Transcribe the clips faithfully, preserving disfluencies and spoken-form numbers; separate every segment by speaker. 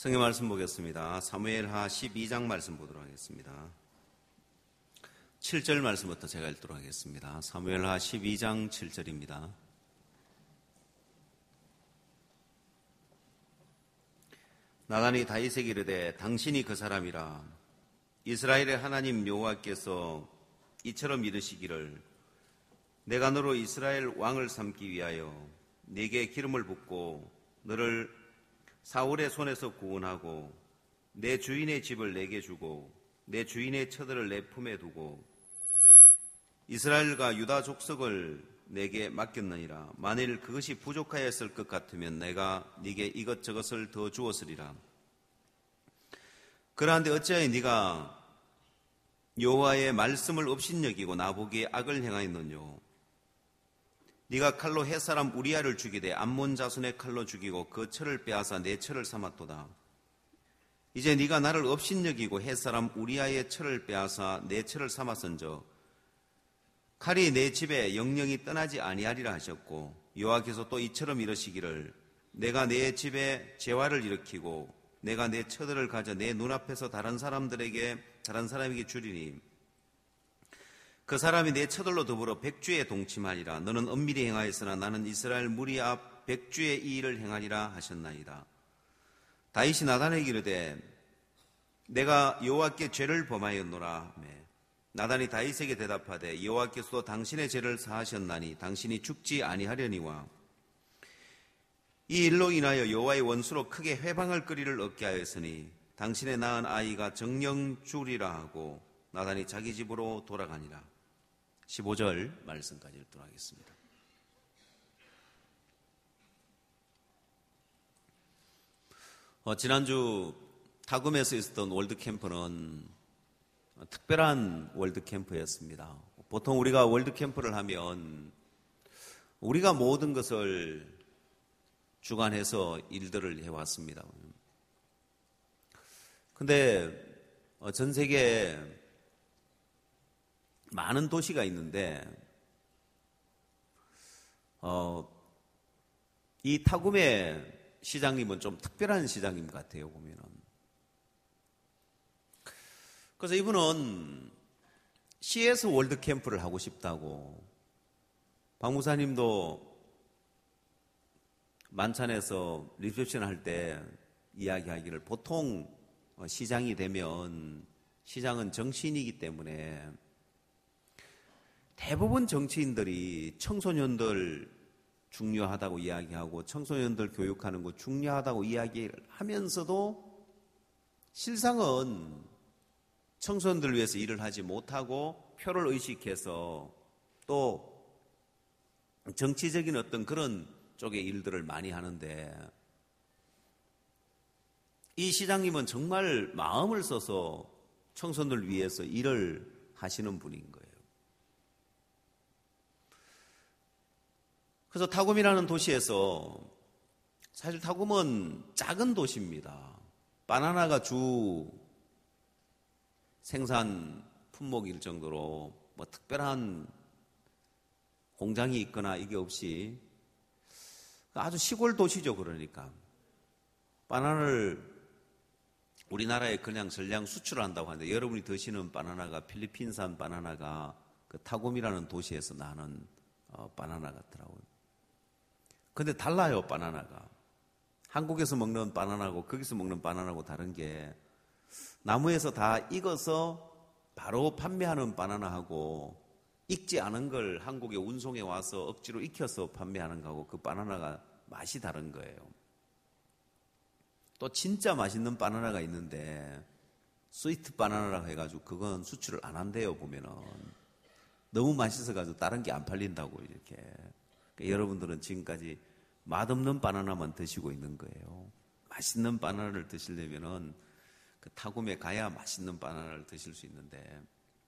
Speaker 1: 성경 말씀 보겠습니다. 사무엘하 십이 장 말씀 보도록 하겠습니다. 칠 절 말씀부터 제가 읽도록 하겠습니다. 사무엘하 십이 장 칠 절입니다. 나단이 다윗에게 이르되 당신이 그 사람이라. 이스라엘의 하나님 여호와께서 이처럼 이르시기를 내가 너로 이스라엘 왕을 삼기 위하여 네게 기름을 붓고 너를 사울의 손에서 구원하고 내 주인의 집을 내게 주고 내 주인의 처들을 내 품에 두고 이스라엘과 유다 족속을 내게 맡겼느니라. 만일 그것이 부족하였을 것 같으면 내가 네게 이것저것을 더 주었으리라. 그러한데 어찌하여 네가 여호와의 말씀을 업신여기고 나보기에 악을 행하였느뇨. 네가 칼로 햇사람 우리아를 죽이되 암몬 자손의 칼로 죽이고 그 철을 빼앗아 내 철을 삼았도다. 이제 네가 나를 업신여기고 햇사람 우리아의 철을 빼앗아 내 철을 삼았은저 칼이 내 집에 영영이 떠나지 아니하리라 하셨고 여호와께서 또 이처럼 이러시기를 내가 내 집에 재화를 일으키고 내가 내 처들을 가져 내 눈앞에서 다른 사람들에게 다른 사람에게 주리니 그 사람이 내 처들로 더불어 백주에 동침하리라. 너는 엄밀히 행하였으나 나는 이스라엘 무리 앞 백주의 이 일을 행하리라 하셨나이다. 다윗이 나단에게 이르되 내가 여호와께 죄를 범하였노라. 나단이 다윗에게 대답하되 여호와께서도 당신의 죄를 사하셨나니 당신이 죽지 아니하려니와 이 일로 인하여 여호와의 원수로 크게 회방할 거리를 얻게 하였으니 당신의 낳은 아이가 정령 죽으리라 하고 나단이 자기 집으로 돌아가니라. 십오 절 말씀까지 읽도록 하겠습니다. 어, 지난주 타금에서 있었던 월드캠프는 특별한 월드캠프였습니다. 보통 우리가 월드캠프를 하면 우리가 모든 것을 주관해서 일들을 해왔습니다. 그런데 전 세계에 많은 도시가 있는데 어, 이 타구메 시장님은 좀 특별한 시장님 같아요, 보면은. 그래서 이분은 씨에스 월드 캠프를 하고 싶다고 박 목사님도 만찬에서 리셉션 할 때 이야기하기를 보통 시장이 되면 시장은 정치인이기 때문에 대부분 정치인들이 청소년들 중요하다고 이야기하고 청소년들 교육하는 거 중요하다고 이야기하면서도 실상은 청소년들을 위해서 일을 하지 못하고 표를 의식해서 또 정치적인 어떤 그런 쪽의 일들을 많이 하는데 이 시장님은 정말 마음을 써서 청소년들을 위해서 일을 하시는 분인 거예요. 그래서 타굼이라는 도시에서 사실 타굼은 작은 도시입니다. 바나나가 주 생산 품목일 정도로 뭐 특별한 공장이 있거나 이게 없이 아주 시골 도시죠. 그러니까 바나나를 우리나라에 그냥 전량 수출한다고 하는데 여러분이 드시는 바나나가 필리핀산 바나나가 그 타굼이라는 도시에서 나는 어, 바나나 같더라고요. 근데 달라요, 바나나가. 한국에서 먹는 바나나하고 거기서 먹는 바나나하고 다른 게 나무에서 다 익어서 바로 판매하는 바나나하고 익지 않은 걸 한국에 운송해 와서 억지로 익혀서 판매하는 거하고 그 바나나가 맛이 다른 거예요. 또 진짜 맛있는 바나나가 있는데 스위트 바나나라고 해가지고 그건 수출을 안 한대요, 보면은. 너무 맛있어가지고 다른 게 안 팔린다고 이렇게. 그러니까 여러분들은 지금까지 맛없는 바나나만 드시고 있는 거예요. 맛있는 바나나를 드시려면은 그 타굼에 가야 맛있는 바나나를 드실 수 있는데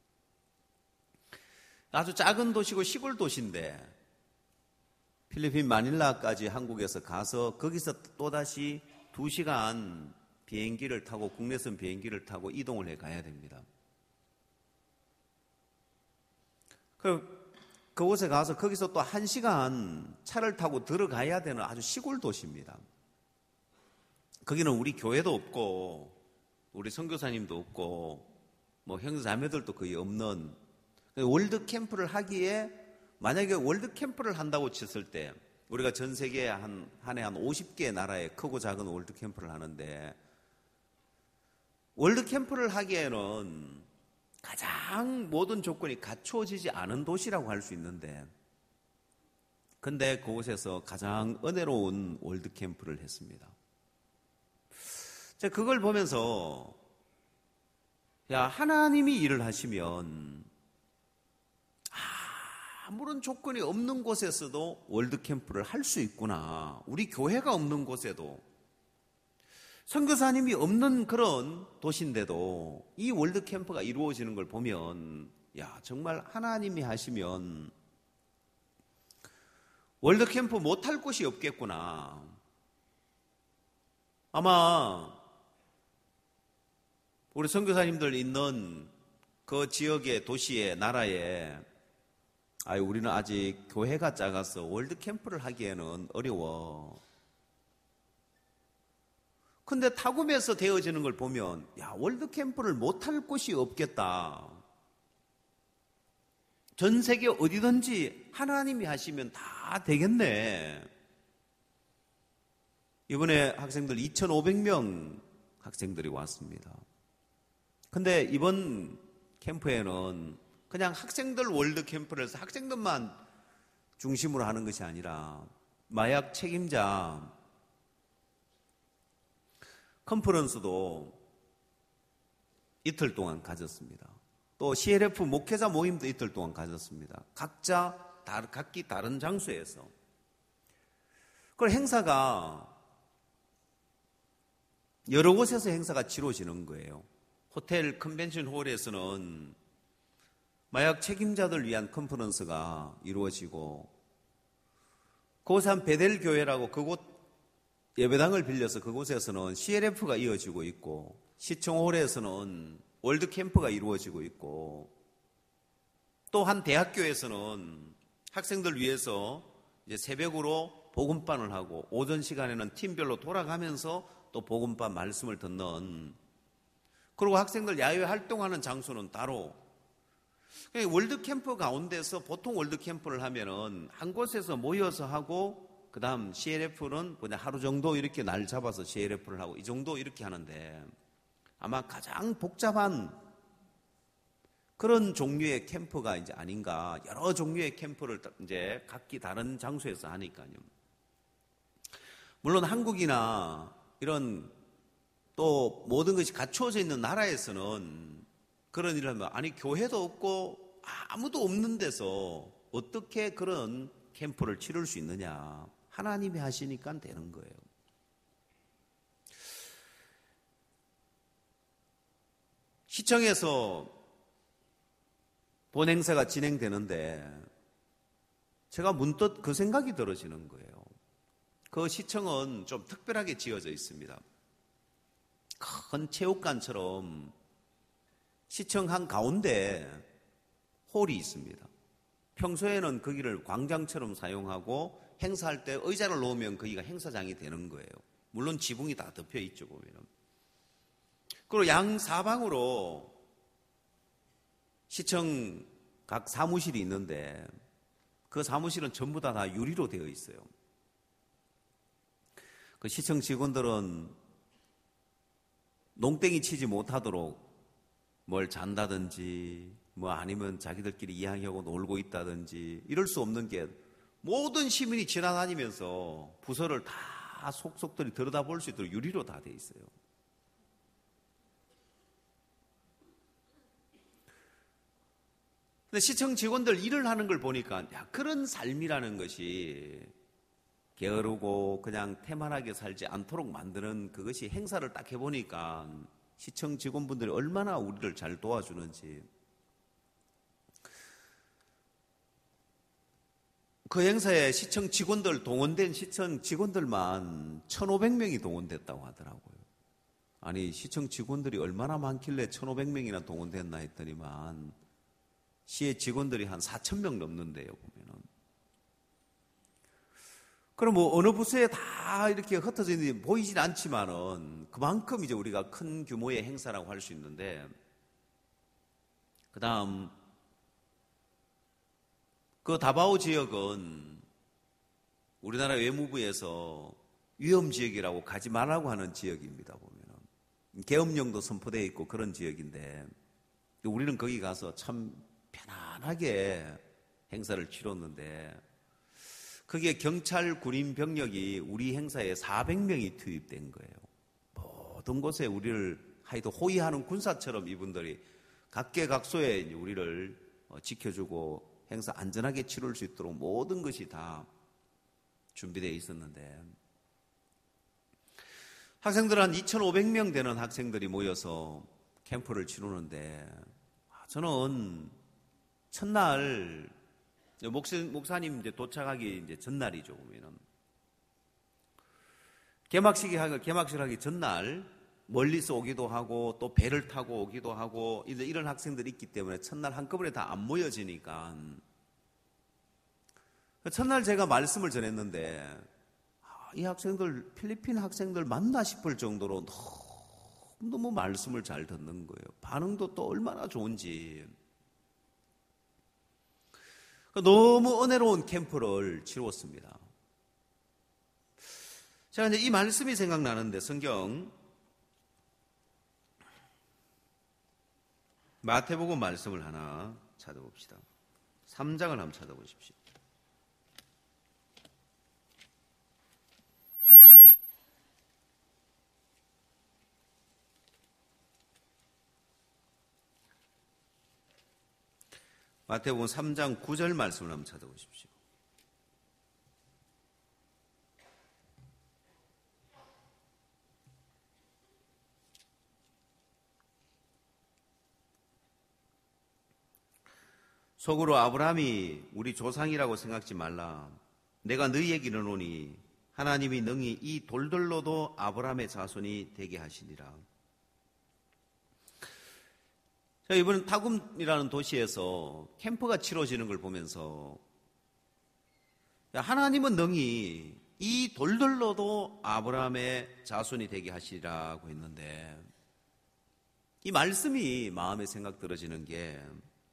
Speaker 1: 아주 작은 도시고 시골 도시인데 필리핀 마닐라까지 한국에서 가서 거기서 또다시 두 시간 비행기를 타고 국내선 비행기를 타고 이동을 해 가야 됩니다. 그 그곳에 가서 거기서 또 한 시간 차를 타고 들어가야 되는 아주 시골 도시입니다. 거기는 우리 교회도 없고 우리 선교사님도 없고 뭐 형제 자매들도 거의 없는 월드 캠프를 하기에 만약에 월드 캠프를 한다고 쳤을 때 우리가 전 세계에 한, 한 해 한 오십 개 나라에 크고 작은 월드 캠프를 하는데 월드 캠프를 하기에는 가장 모든 조건이 갖추어지지 않은 도시라고 할 수 있는데 근데 그곳에서 가장 은혜로운 월드 캠프를 했습니다. 제가 그걸 보면서 야, 하나님이 일을 하시면 아무런 조건이 없는 곳에서도 월드캠프를 할 수 있구나. 우리 교회가 없는 곳에도 선교사님이 없는 그런 도시인데도 이 월드캠프가 이루어지는 걸 보면 야, 정말 하나님이 하시면 월드캠프 못할 곳이 없겠구나. 아마 우리 선교사님들 있는 그 지역의 도시의 나라에 아, 우리는 아직 교회가 작아서 월드캠프를 하기에는 어려워. 근데 타국에서 되어지는 걸 보면 야, 월드캠프를 못할 곳이 없겠다. 전 세계 어디든지 하나님이 하시면 다 되겠네. 이번에 학생들 이천오백 명 학생들이 왔습니다. 근데 이번 캠프에는 그냥 학생들 월드 캠프를 해서 학생들만 중심으로 하는 것이 아니라 마약 책임자 컨퍼런스도 이틀 동안 가졌습니다. 또 씨엘에프 목회자 모임도 이틀 동안 가졌습니다. 각자 각기 다른 장소에서. 그 행사가 여러 곳에서 행사가 치러지는 거예요. 호텔 컨벤션 홀에서는 마약 책임자들 위한 컨퍼런스가 이루어지고 그곳에 한 베델 교회라고 그곳 예배당을 빌려서 그곳에서는 씨엘에프가 이어지고 있고 시청홀에서는 월드캠프가 이루어지고 있고 또 한 대학교에서는 학생들 위해서 이제 새벽으로 복음반을 하고 오전 시간에는 팀별로 돌아가면서 또 복음반 말씀을 듣는 그리고 학생들 야외 활동하는 장소는 따로 월드캠프 가운데서 보통 월드캠프를 하면은 한 곳에서 모여서 하고 그 다음 씨엘에프는 그냥 하루 정도 이렇게 날 잡아서 씨엘에프를 하고 이 정도 이렇게 하는데 아마 가장 복잡한 그런 종류의 캠프가 이제 아닌가. 여러 종류의 캠프를 이제 각기 다른 장소에서 하니까요. 물론 한국이나 이런 또 모든 것이 갖추어져 있는 나라에서는 그런 일을 하면 아니 교회도 없고 아무도 없는 데서 어떻게 그런 캠프를 치를 수 있느냐. 하나님이 하시니까 되는 거예요. 시청에서 본 행사가 진행되는데 제가 문득 그 생각이 들어지는 거예요. 그 시청은 좀 특별하게 지어져 있습니다. 큰 체육관처럼 시청 한 가운데 홀이 있습니다. 평소에는 거기를 광장처럼 사용하고 행사할 때 의자를 놓으면 거기가 행사장이 되는 거예요. 물론 지붕이 다 덮여 있죠, 보면. 그리고 양 사방으로 시청 각 사무실이 있는데 그 사무실은 전부 다, 다 유리로 되어 있어요. 그 시청 직원들은 농땡이 치지 못하도록 뭘 잔다든지 뭐 아니면 자기들끼리 이야기하고 놀고 있다든지 이럴 수 없는 게 모든 시민이 지나다니면서 부서를 다 속속들이 들여다볼 수 있도록 유리로 다 돼 있어요. 근데 시청 직원들 일을 하는 걸 보니까 야, 그런 삶이라는 것이 게으르고 그냥 태만하게 살지 않도록 만드는 그것이 행사를 딱 해보니까 시청 직원분들이 얼마나 우리를 잘 도와주는지. 그 행사에 시청 직원들, 동원된 시청 직원들만 천오백 명이 동원됐다고 하더라고요. 아니, 시청 직원들이 얼마나 많길래 천오백 명이나 동원됐나 했더니만 시의 직원들이 한 사천 명 넘는데요, 보면은. 그럼 뭐 어느 부서에 다 이렇게 흩어져 있는지 보이진 않지만은 그만큼 이제 우리가 큰 규모의 행사라고 할 수 있는데, 그 다음 그 다바오 지역은 우리나라 외무부에서 위험지역이라고 가지 말라고 하는 지역입니다. 보면은 계엄령도 선포되어 있고 그런 지역인데, 우리는 거기 가서 참 편안하게 행사를 치렀는데, 거기에 경찰, 군인, 병력이 우리 행사에 사백 명이 투입된 거예요. 모든 곳에 우리를 하여도 호위하는 군사처럼 이분들이 각계각소에 우리를 지켜주고 행사 안전하게 치룰 수 있도록 모든 것이 다 준비되어 있었는데, 학생들 한 이천오백 명 되는 학생들이 모여서 캠프를 치르는데, 저는 첫날 목사, 목사님 이제 도착하기 이제 전날이죠. 보면은 개막식이 하기 개막식 하기 전날 멀리서 오기도 하고 또 배를 타고 오기도 하고 이제 이런 학생들이 있기 때문에 첫날 한꺼번에 다 안 모여지니까, 첫날 제가 말씀을 전했는데 이 학생들 필리핀 학생들 맞나 싶을 정도로 너무 너무 말씀을 잘 듣는 거예요. 반응도 또 얼마나 좋은지. 너무 은혜로운 캠프를 치루었습니다. 제가 이제 이 말씀이 생각나는데, 성경 마태복음 말씀을 하나 찾아봅시다. 삼 장을 한번 찾아보십시오. 마태복음 삼 장 구 절 말씀을 한번 찾아보십시오. 속으로 아브라함이 우리 조상이라고 생각지 말라. 내가 너희에게 이르노니 하나님이 능히 이 돌들로도 아브라함의 자손이 되게 하시리라. 자, 이번엔 타굼이라는 도시에서 캠프가 치러지는 걸 보면서 하나님은 능히 이 돌들로도 아브라함의 자손이 되게 하시리라고 했는데, 이 말씀이 마음에 생각 들어지는 게,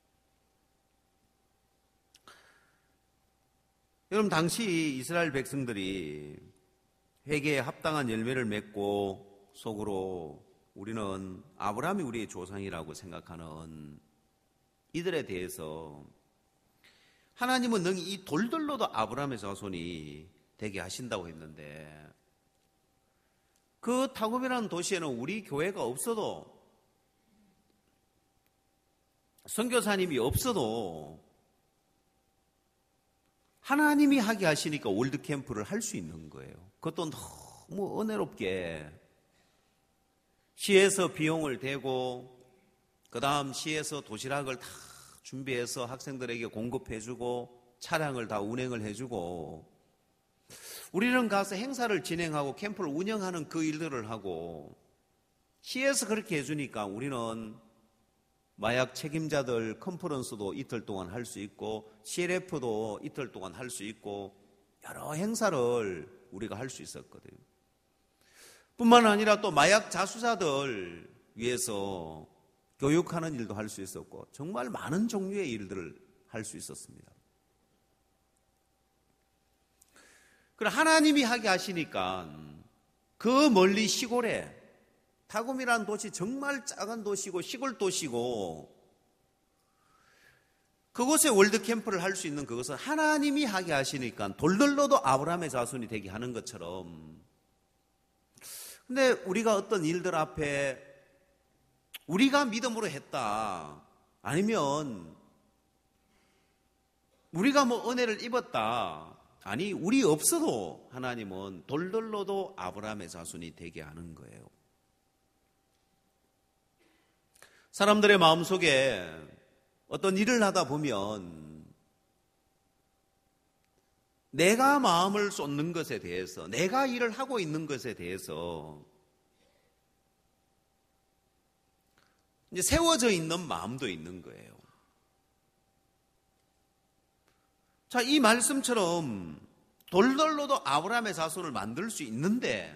Speaker 1: 여러분 당시 이스라엘 백성들이 회개에 합당한 열매를 맺고 속으로 우리는 아브라함이 우리의 조상이라고 생각하는 이들에 대해서 하나님은 능히 이 돌들로도 아브라함의 자손이 되게 하신다고 했는데, 그 타굼이라는 도시에는 우리 교회가 없어도, 선교사님이 없어도 하나님이 하게 하시니까 월드캠프를 할 수 있는 거예요. 그것도 너무 은혜롭게 시에서 비용을 대고, 그 다음 시에서 도시락을 다 준비해서 학생들에게 공급해주고 차량을 다 운행을 해주고, 우리는 가서 행사를 진행하고 캠프를 운영하는 그 일들을 하고, 시에서 그렇게 해주니까 우리는 마약 책임자들 컨퍼런스도 이틀 동안 할 수 있고 씨엘에프도 이틀 동안 할 수 있고 여러 행사를 우리가 할 수 있었거든요. 뿐만 아니라 또 마약 자수자들 위해서 교육하는 일도 할 수 있었고 정말 많은 종류의 일들을 할 수 있었습니다. 그럼 하나님이 하게 하시니까 그 멀리 시골에, 타굼이라는 도시 정말 작은 도시고 시골 도시고, 그곳에 월드캠프를 할 수 있는 그것은 하나님이 하게 하시니까 돌들로도 아브라함의 자손이 되게 하는 것처럼, 근데 우리가 어떤 일들 앞에 우리가 믿음으로 했다, 아니면 우리가 뭐 은혜를 입었다, 아니 우리 없어도 하나님은 돌들로도 아브라함의 자손이 되게 하는 거예요. 사람들의 마음속에 어떤 일을 하다 보면 내가 마음을 쏟는 것에 대해서, 내가 일을 하고 있는 것에 대해서 이제 세워져 있는 마음도 있는 거예요. 자, 이 말씀처럼 돌들로도 아브라함의 자손을 만들 수 있는데,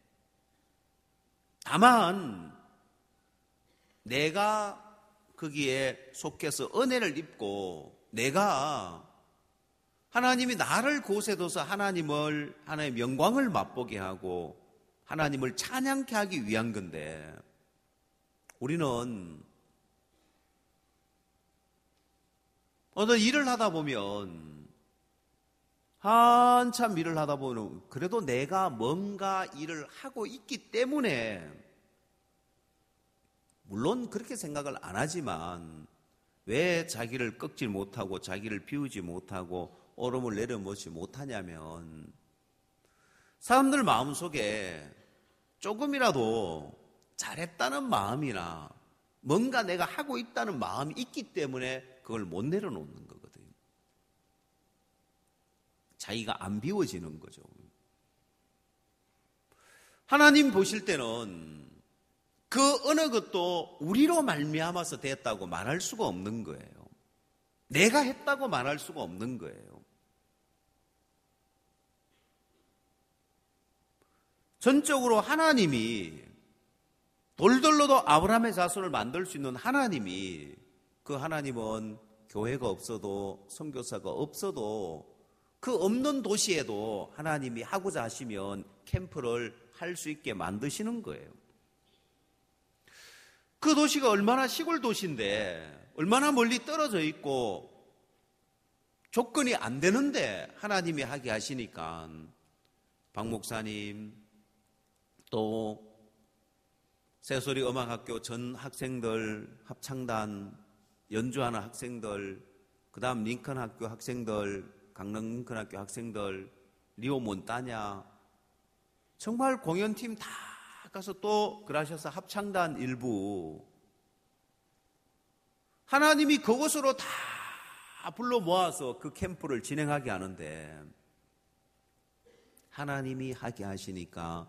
Speaker 1: 다만 내가 거기에 속해서 은혜를 입고 내가 하나님이 나를 곳에 둬서 하나님을, 하나님의 영광을 맛보게 하고 하나님을 찬양케 하기 위한 건데, 우리는 어떤 일을 하다 보면 한참 일을 하다 보면 그래도 내가 뭔가 일을 하고 있기 때문에, 물론 그렇게 생각을 안 하지만 왜 자기를 꺾지 못하고 자기를 비우지 못하고 오름을 내려놓지 못하냐면, 사람들 마음속에 조금이라도 잘했다는 마음이나 뭔가 내가 하고 있다는 마음이 있기 때문에 그걸 못 내려놓는 거거든요. 자기가 안 비워지는 거죠. 하나님 보실 때는 그 어느 것도 우리로 말미암아서 됐다고 말할 수가 없는 거예요. 내가 했다고 말할 수가 없는 거예요. 전적으로 하나님이, 돌들로도 아브라함의 자손을 만들 수 있는 하나님이, 그 하나님은 교회가 없어도 선교사가 없어도 그 없는 도시에도 하나님이 하고자 하시면 캠프를 할 수 있게 만드시는 거예요. 그 도시가 얼마나 시골 도시인데, 얼마나 멀리 떨어져 있고 조건이 안 되는데 하나님이 하게 하시니까, 박 목사님, 또 새소리 음악학교 전 학생들, 합창단 연주하는 학생들, 그 다음 링컨 학교 학생들, 강릉 링컨 학교 학생들, 리오 몬타냐, 정말 공연팀 다 가서 또 그라셔서 합창단 일부, 하나님이 그곳으로 다 불러 모아서 그 캠프를 진행하게 하는데, 하나님이 하게 하시니까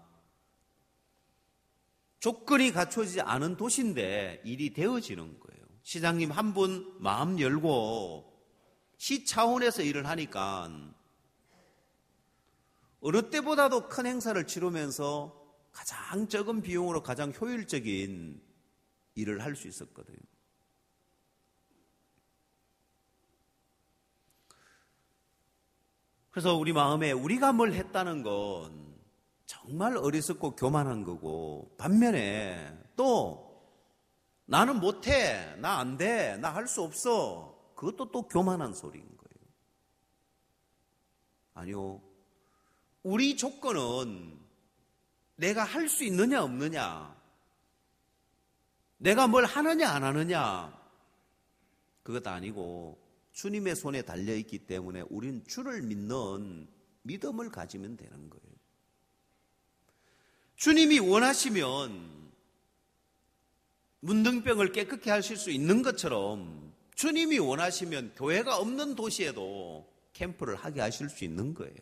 Speaker 1: 조건이 갖춰지지 않은 도시인데 일이 되어지는 거예요. 시장님 한 분 마음 열고 시 차원에서 일을 하니까 어느 때보다도 큰 행사를 치르면서 가장 적은 비용으로 가장 효율적인 일을 할 수 있었거든요. 그래서 우리 마음에 우리가 뭘 했다는 건 정말 어리석고 교만한 거고, 반면에 또 나는 못해, 나 안 돼, 나 할 수 없어, 그것도 또 교만한 소리인 거예요. 아니요, 우리 조건은 내가 할 수 있느냐 없느냐, 내가 뭘 하느냐 안 하느냐, 그것 아니고 주님의 손에 달려있기 때문에 우린 주를 믿는 믿음을 가지면 되는 거예요. 주님이 원하시면 문둥병을 깨끗게 하실 수 있는 것처럼, 주님이 원하시면 교회가 없는 도시에도 캠프를 하게 하실 수 있는 거예요.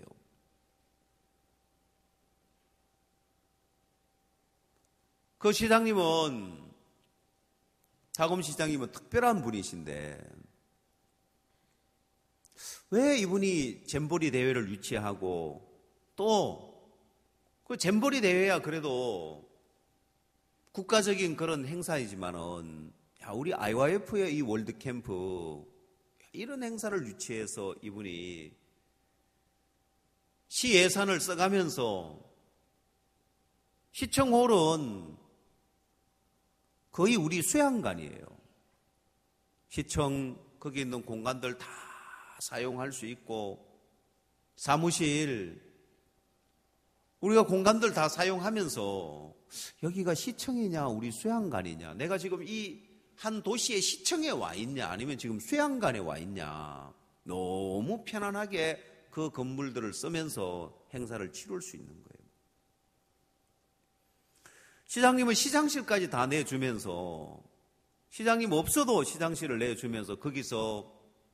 Speaker 1: 그 시장님은, 자금 시장님은 특별한 분이신데, 왜 이분이 잼버리 대회를 유치하고, 또 그 잼버리 대회야 그래도 국가적인 그런 행사이지만은, 야, 우리 아이와이에프의 이 월드캠프, 이런 행사를 유치해서 이분이 시 예산을 써가면서, 시청홀은 거의 우리 수양관이에요. 시청 거기 있는 공간들 다 사용할 수 있고, 사무실 우리가 공간들 다 사용하면서 여기가 시청이냐 우리 수양관이냐, 내가 지금 이 한 도시의 시청에 와 있냐 아니면 지금 수양관에 와 있냐, 너무 편안하게 그 건물들을 쓰면서 행사를 치룰 수 있는 거예요. 시장님은 시장실까지 다 내주면서, 시장님 없어도 시장실을 내주면서, 거기서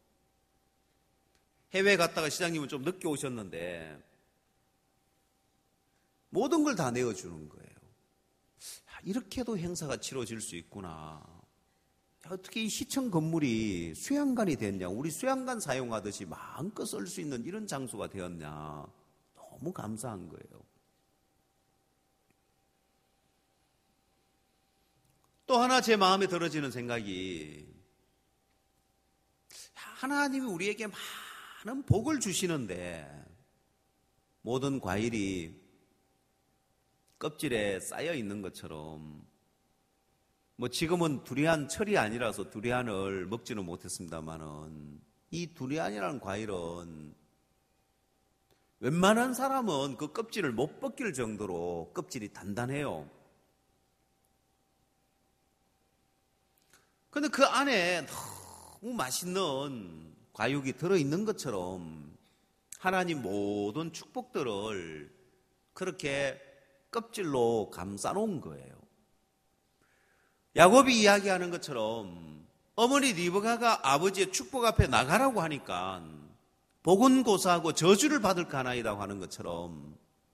Speaker 1: 해외 갔다가 시장님은 좀 늦게 오셨는데 모든 걸 다 내어주는 거예요. 이렇게도 행사가 치러질 수 있구나. 어떻게 이 시청 건물이 수양관이 됐냐, 우리 수양관 사용하듯이 마음껏 쓸 수 있는 이런 장소가 되었냐. 너무 감사한 거예요. 또 하나 제 마음에 들어지는 생각이, 하나님이 우리에게 많은 복을 주시는데 모든 과일이 껍질에 쌓여 있는 것처럼, 뭐 지금은 두리안 철이 아니라서 두리안을 먹지는 못했습니다만은, 이 두리안이라는 과일은 웬만한 사람은 그 껍질을 못 벗길 정도로 껍질이 단단해요. 근데 그 안에 너무 맛있는 과육이 들어있는 것처럼 하나님 모든 축복들을 그렇게 껍질로 감싸놓은 거예요. 야곱이 이야기하는 것처럼 어머니 리브가가 아버지의 축복 앞에 나가라고 하니까 복은 고사하고 저주를 받을까 하나이라고 하는 것처럼,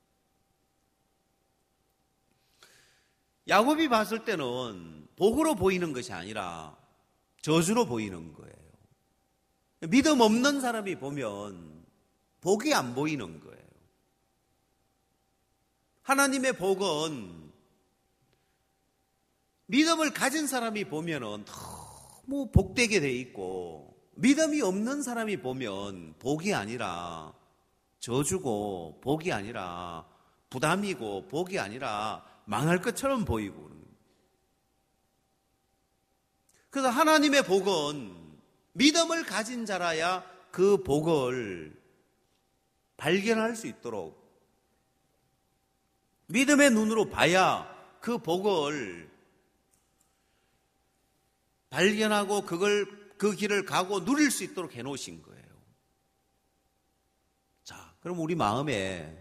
Speaker 1: 야곱이 봤을 때는 복으로 보이는 것이 아니라 저주로 보이는 거예요. 믿음 없는 사람이 보면 복이 안 보이는 거예요. 하나님의 복은 믿음을 가진 사람이 보면 너무 복되게 돼 있고, 믿음이 없는 사람이 보면 복이 아니라 저주고, 복이 아니라 부담이고, 복이 아니라 망할 것처럼 보이고 그러는 거예요. 그래서 하나님의 복은 믿음을 가진 자라야 그 복을 발견할 수 있도록, 믿음의 눈으로 봐야 그 복을 발견하고 그걸, 그 길을 가고 누릴 수 있도록 해놓으신 거예요. 자, 그럼 우리 마음에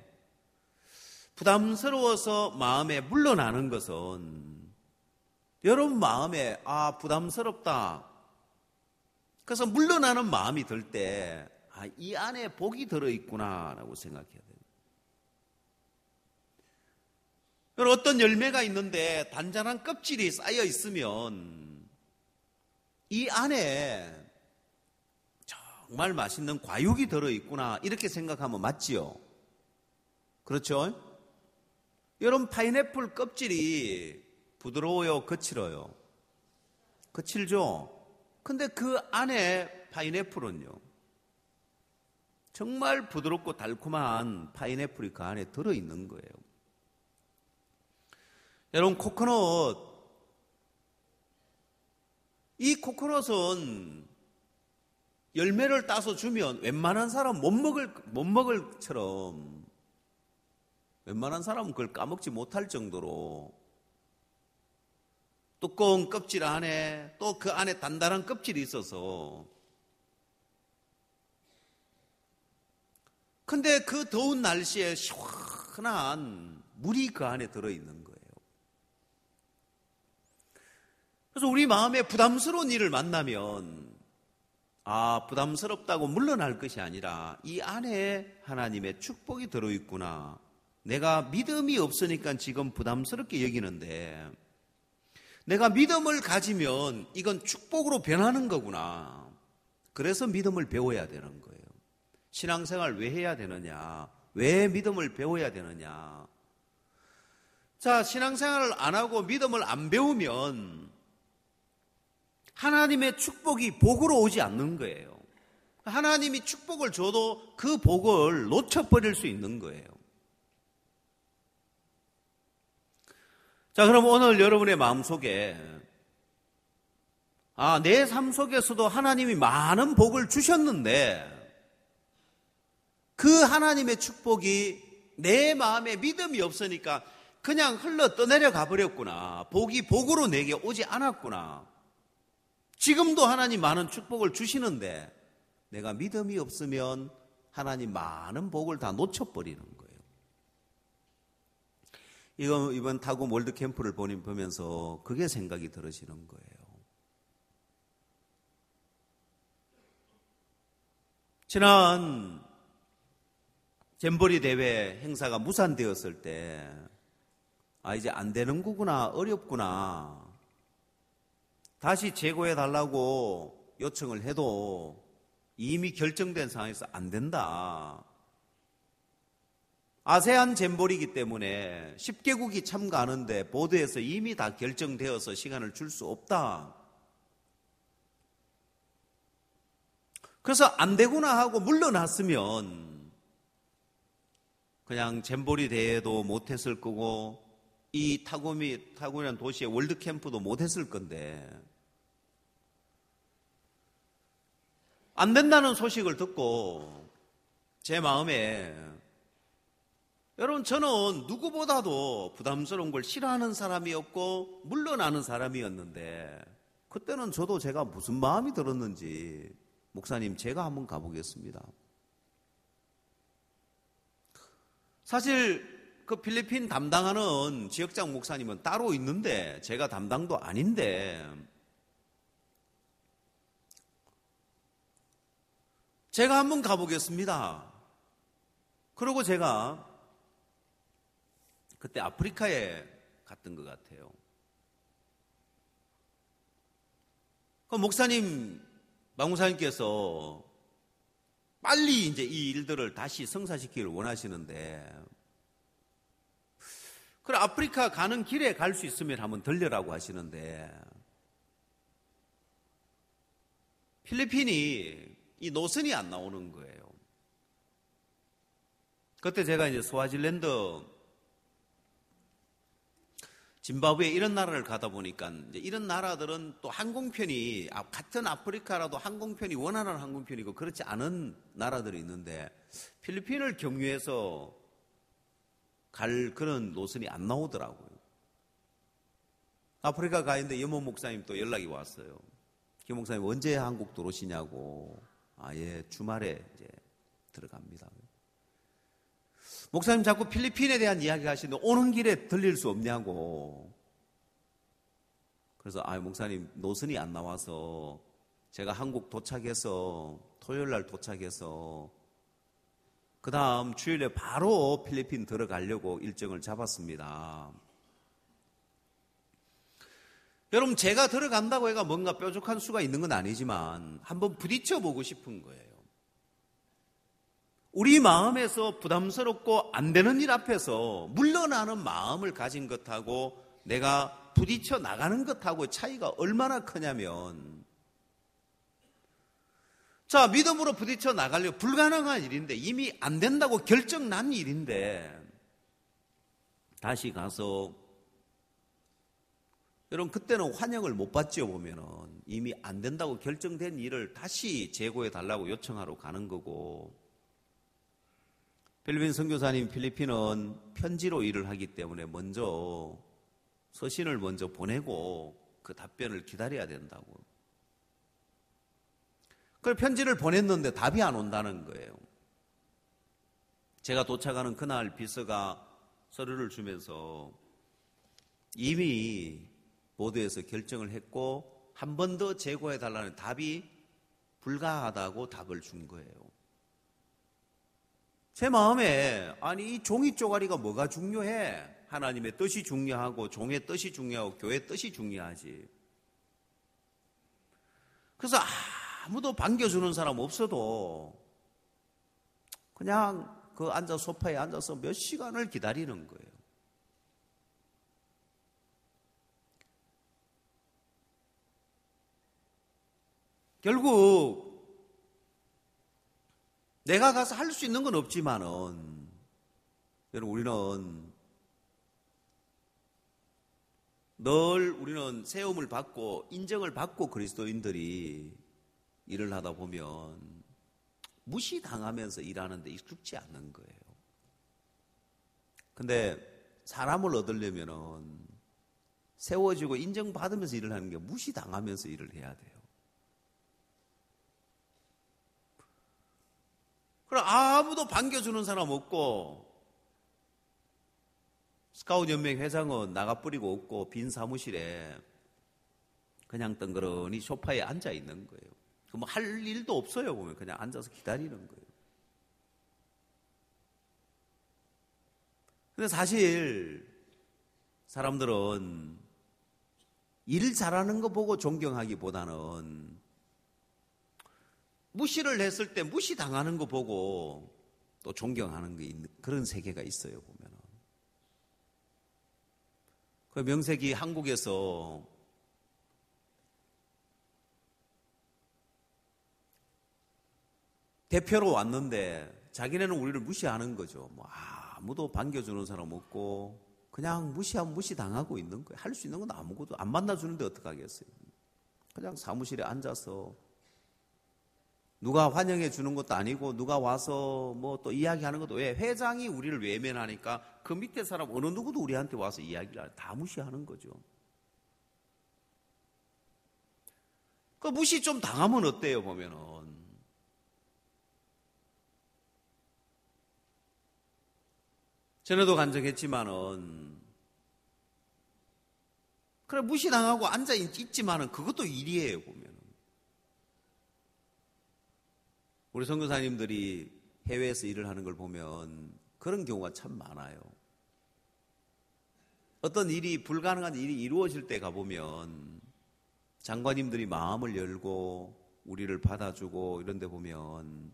Speaker 1: 부담스러워서 마음에 물러나는 것은, 여러분 마음에 아 부담스럽다, 그래서 물러나는 마음이 들 때 아, 이 안에 복이 들어있구나 라고 생각해야 돼요. 어떤 열매가 있는데 단단한 껍질이 쌓여 있으면 이 안에 정말 맛있는 과육이 들어있구나 이렇게 생각하면 맞지요? 그렇죠? 여러분 파인애플 껍질이 부드러워요? 거칠어요? 거칠죠? 근데 그 안에 파인애플은요, 정말 부드럽고 달콤한 파인애플이 그 안에 들어있는 거예요. 여러분 코코넛, 이 코코넛은 열매를 따서 주면 웬만한 사람 못 먹을, 못 먹을 처럼 웬만한 사람은 그걸 까먹지 못할 정도로 두꺼운 껍질 안에 또 그 안에 단단한 껍질이 있어서, 근데 그 더운 날씨에 시원한 물이 그 안에 들어있는 거예요. 그래서 우리 마음에 부담스러운 일을 만나면 아 부담스럽다고 물러날 것이 아니라 이 안에 하나님의 축복이 들어있구나, 내가 믿음이 없으니까 지금 부담스럽게 여기는데 내가 믿음을 가지면 이건 축복으로 변하는 거구나, 그래서 믿음을 배워야 되는 거예요. 신앙생활 왜 해야 되느냐, 왜 믿음을 배워야 되느냐. 자, 신앙생활을 안 하고 믿음을 안 배우면 하나님의 축복이 복으로 오지 않는 거예요. 하나님이 축복을 줘도 그 복을 놓쳐버릴 수 있는 거예요. 자, 그럼 오늘 여러분의 마음속에 아, 내 삶 속에서도 하나님이 많은 복을 주셨는데 그 하나님의 축복이 내 마음에 믿음이 없으니까 그냥 흘러 떠내려 가버렸구나, 복이 복으로 내게 오지 않았구나, 지금도 하나님 많은 축복을 주시는데 내가 믿음이 없으면 하나님 많은 복을 다 놓쳐버리는 거예요. 이거 이번 타고 월드 캠프를 보면서 그게 생각이 들어지는 거예요. 지난 잼버리 대회 행사가 무산되었을 때 아 이제 안 되는 거구나, 어렵구나, 다시 재고해 달라고 요청을 해도 이미 결정된 상황에서 안 된다, 아세안 잼버리이기 때문에 십 개국이 참가하는데 보드에서 이미 다 결정되어서 시간을 줄 수 없다. 그래서 안 되구나 하고 물러났으면 그냥 잼버리 대회도 못했을 거고 이 타고미, 타고미라는 도시의 월드캠프도 못했을 건데 안 된다는 소식을 듣고 제 마음에 여러분 저는 누구보다도 부담스러운 걸 싫어하는 사람이었고 물러나는 사람이었는데 그때는 저도 제가 무슨 마음이 들었는지 목사님 제가 한번 가보겠습니다. 사실 그 필리핀 담당하는 지역장 목사님은 따로 있는데 제가 담당도 아닌데 제가 한번 가보겠습니다. 그리고 제가 그때 아프리카에 갔던 것 같아요. 그 목사님, 박 목사님께서 빨리 이제 이 일들을 다시 성사시키기를 원하시는데, 그래 아프리카 가는 길에 갈 수 있으면 한번 들려라고 하시는데, 필리핀이 이 노선이 안 나오는 거예요. 그때 제가 이제 스와질랜드, 짐바브웨 이런 나라를 가다 보니까 이제 이런 나라들은 또 항공편이 같은 아프리카라도 항공편이 원활한 항공편이고 그렇지 않은 나라들이 있는데 필리핀을 경유해서 갈 그런 노선이 안 나오더라고요. 아프리카 가 있는데 여모 목사님 또 연락이 왔어요. 김 목사님 언제 한국 들어오시냐고. 아예 주말에 이제 들어갑니다. 목사님 자꾸 필리핀에 대한 이야기 하시는데 오는 길에 들릴 수 없냐고. 그래서 아 목사님 노선이 안 나와서 제가 한국 도착해서 토요일 날 도착해서 그 다음 주일에 바로 필리핀 들어가려고 일정을 잡았습니다. 여러분 제가 들어간다고 해가 뭔가 뾰족한 수가 있는 건 아니지만 한번 부딪혀 보고 싶은 거예요. 우리 마음에서 부담스럽고 안 되는 일 앞에서 물러나는 마음을 가진 것하고 내가 부딪혀 나가는 것하고의 차이가 얼마나 크냐면, 자, 믿음으로 부딪혀 나가려고 불가능한 일인데 이미 안 된다고 결정 난 일인데 다시 가서 여러분 그때는 환영을 못 받죠. 보면은 이미 안 된다고 결정된 일을 다시 재고해 달라고 요청하러 가는 거고, 필리핀 선교사님 필리핀은 편지로 일을 하기 때문에 먼저 서신을 먼저 보내고 그 답변을 기다려야 된다고. 그래서 편지를 보냈는데 답이 안 온다는 거예요. 제가 도착하는 그날 비서가 서류를 주면서 이미 보드에서 결정을 했고 한 번 더 재고해 달라는 답이 불가하다고 답을 준 거예요. 제 마음에 아니 이 종이 쪼가리가 뭐가 중요해? 하나님의 뜻이 중요하고 종의 뜻이 중요하고 교회의 뜻이 중요하지. 그래서 아무도 반겨주는 사람 없어도 그냥 그 앉아 소파에 앉아서 몇 시간을 기다리는 거예요. 결국 내가 가서 할 수 있는 건 없지만은 여러분 우리는 늘 우리는 세움을 받고 인정을 받고 그리스도인들이 일을 하다 보면 무시당하면서 일하는데 익숙지 않는 거예요. 근데 사람을 얻으려면은 세워지고 인정받으면서 일을 하는 게 무시당하면서 일을 해야 돼요. 그럼 아무도 반겨주는 사람 없고 스카우트 연맹 회장은 나가버리고 없고 빈 사무실에 그냥 덩그러니 소파에 앉아 있는 거예요. 뭐 할 일도 없어요. 보면 그냥 앉아서 기다리는 거예요. 근데 사실 사람들은 일 잘하는 거 보고 존경하기보다는 무시를 했을 때 무시당하는 거 보고 또 존경하는 게 있는 그런 세계가 있어요, 보면은. 그 명색이 한국에서 대표로 왔는데 자기네는 우리를 무시하는 거죠. 뭐 아무도 반겨주는 사람 없고 그냥 무시하면 무시당하고 있는 거예요. 할 수 있는 건 아무것도 안 만나주는데 어떡하겠어요. 그냥 사무실에 앉아서 누가 환영해 주는 것도 아니고 누가 와서 뭐 또 이야기하는 것도 왜 회장이 우리를 외면하니까 그 밑에 사람 어느 누구도 우리한테 와서 이야기를 다 무시하는 거죠. 그 무시 좀 당하면 어때요, 보면은. 전에도 간증했지만은 그래 무시당하고 앉아 있지만은 그것도 일이에요, 보면은. 우리 선교사님들이 해외에서 일을 하는 걸 보면 그런 경우가 참 많아요. 어떤 일이 불가능한 일이 이루어질 때 가보면 장관님들이 마음을 열고 우리를 받아주고 이런 데 보면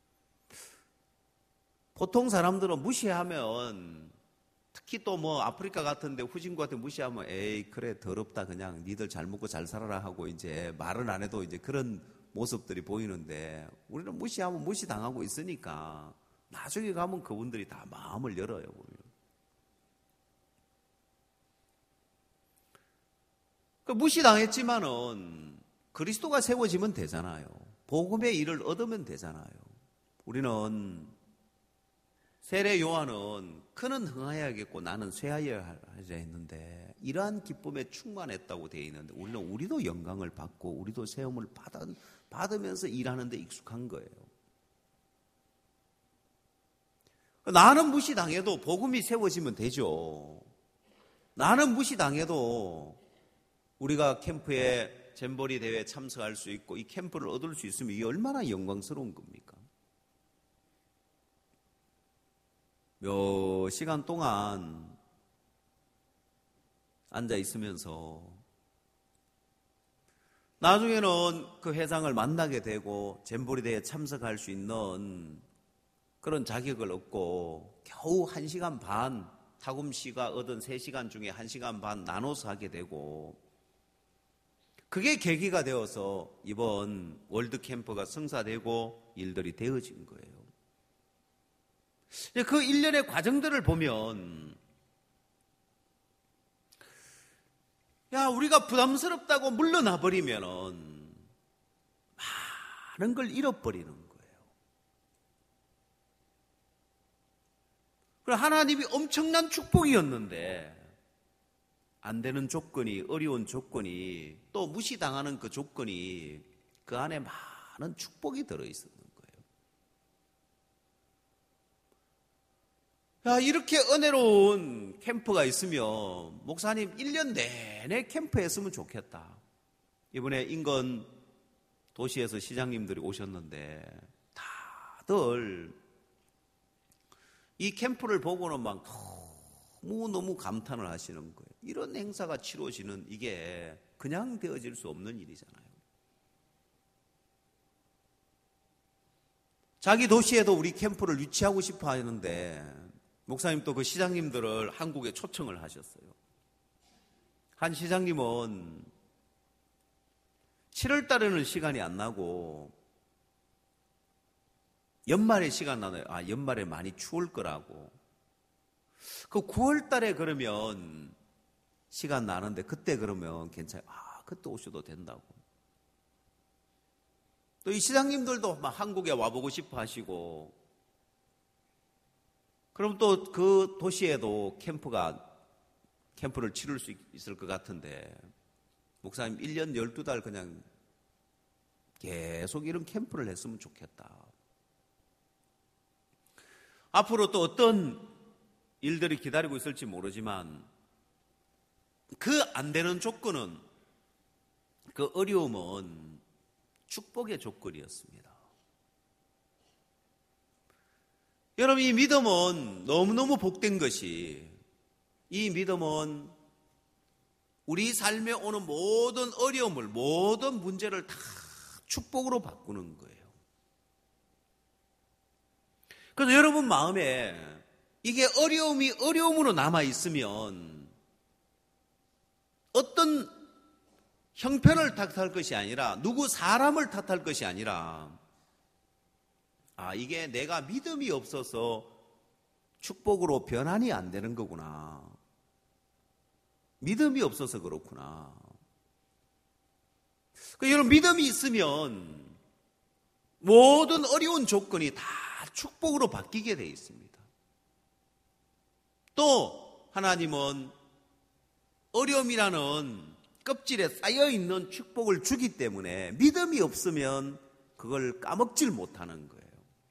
Speaker 1: 보통 사람들은 무시하면 특히 또 뭐 아프리카 같은데 후진국 같은 데 무시하면 에이 그래 더럽다 그냥 니들 잘 먹고 잘 살아라 하고 이제 말은 안 해도 이제 그런 모습들이 보이는데 우리는 무시하면 무시당하고 있으니까 나중에 가면 그분들이 다 마음을 열어요. 보면. 그 무시당했지만은 그리스도가 세워지면 되잖아요. 복음의 일을 얻으면 되잖아요. 우리는 세례 요한은 그는 흥하여야겠고 나는 쇠하여야 했는데 이러한 기쁨에 충만했다고 되어 있는데 우리는 우리도 영광을 받고 우리도 세움을 받아, 받으면서 일하는 데 익숙한 거예요. 나는 무시당해도 복음이 세워지면 되죠. 나는 무시당해도 우리가 캠프에 잼버리 대회에 참석할 수 있고 이 캠프를 얻을 수 있으면 이게 얼마나 영광스러운 겁니까? 몇 시간 동안 앉아 있으면서 나중에는 그 회장을 만나게 되고 잼버리 대회에 참석할 수 있는 그런 자격을 얻고 겨우 한 시간 반 타금 씨가 얻은 세 시간 중에 한 시간 반 나눠서 하게 되고 그게 계기가 되어서 이번 월드 캠프가 성사되고 일들이 되어진 거예요. 그 일련의 과정들을 보면 야 우리가 부담스럽다고 물러나 버리면은 많은 걸 잃어버리는 거예요. 그리고 하나님이 엄청난 축복이었는데 안 되는 조건이 어려운 조건이 또 무시당하는 그 조건이 그 안에 많은 축복이 들어있었는 거예요. 야, 이렇게 은혜로운 캠프가 있으면 목사님 일 년 내내 캠프에 있으면 좋겠다. 이번에 인근 도시에서 시장님들이 오셨는데 다들 이 캠프를 보고는 막 너무너무 감탄을 하시는 거예요. 이런 행사가 치러지는 이게 그냥 되어질 수 없는 일이잖아요. 자기 도시에도 우리 캠프를 유치하고 싶어 하는데 목사님 또 그 시장님들을 한국에 초청을 하셨어요. 한 시장님은 칠월 달에는 시간이 안 나고 연말에 시간 나나요? 아, 연말에 많이 추울 거라고. 그 구월 달에 그러면 시간 나는데 그때 그러면 괜찮아요. 아, 그때 오셔도 된다고. 또 이 시장님들도 막 한국에 와보고 싶어 하시고 그럼 또 그 도시에도 캠프가 캠프를 치를 수 있을 것 같은데 목사님 일 년 열두 달 그냥 계속 이런 캠프를 했으면 좋겠다. 앞으로 또 어떤 일들이 기다리고 있을지 모르지만 그 안 되는 조건은 그 어려움은 축복의 조건이었습니다. 여러분 이 믿음은 너무너무 복된 것이 이 믿음은 우리 삶에 오는 모든 어려움을 모든 문제를 다 축복으로 바꾸는 거예요. 그래서 여러분 마음에 이게 어려움이 어려움으로 남아있으면 어떤 형편을 탓할 것이 아니라, 누구 사람을 탓할 것이 아니라, 아, 이게 내가 믿음이 없어서 축복으로 변환이 안 되는 거구나. 믿음이 없어서 그렇구나. 그 여러분, 믿음이 있으면 모든 어려운 조건이 다 축복으로 바뀌게 되어 있습니다. 또 하나님은 어려움이라는 껍질에 쌓여있는 축복을 주기 때문에 믿음이 없으면 그걸 까먹질 못하는 거예요.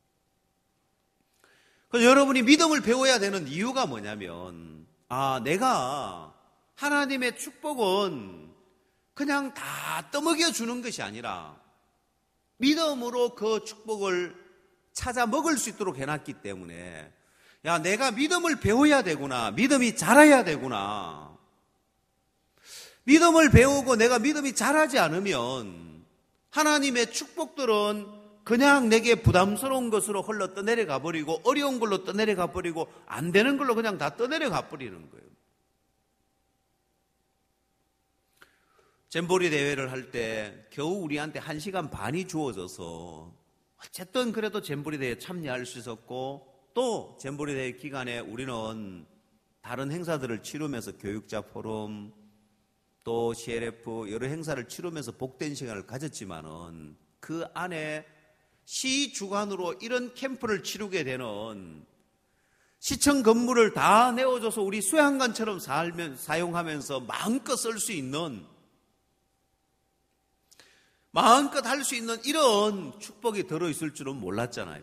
Speaker 1: 그래서 여러분이 믿음을 배워야 되는 이유가 뭐냐면, 아, 내가 하나님의 축복은 그냥 다 떠먹여 주는 것이 아니라 믿음으로 그 축복을 찾아 먹을 수 있도록 해놨기 때문에, 야, 내가 믿음을 배워야 되구나. 믿음이 자라야 되구나. 믿음을 배우고 내가 믿음이 자라지 않으면 하나님의 축복들은 그냥 내게 부담스러운 것으로 흘러 떠내려가 버리고, 어려운 걸로 떠내려가 버리고, 안 되는 걸로 그냥 다 떠내려가 버리는 거예요. 잼버리 대회를 할 때 겨우 우리한테 한 시간 반이 주어져서 어쨌든 그래도 잼버리 대회에 참여할 수 있었고, 또 잼버리 대회 기간에 우리는 다른 행사들을 치르면서 교육자 포럼, 또 씨엘에프 여러 행사를 치르면서 복된 시간을 가졌지만은 그 안에 시 주관으로 이런 캠프를 치르게 되는, 시청 건물을 다 내어줘서 우리 수양관처럼 살면, 사용하면서 마음껏 쓸 수 있는, 마음껏 할 수 있는 이런 축복이 들어있을 줄은 몰랐잖아요.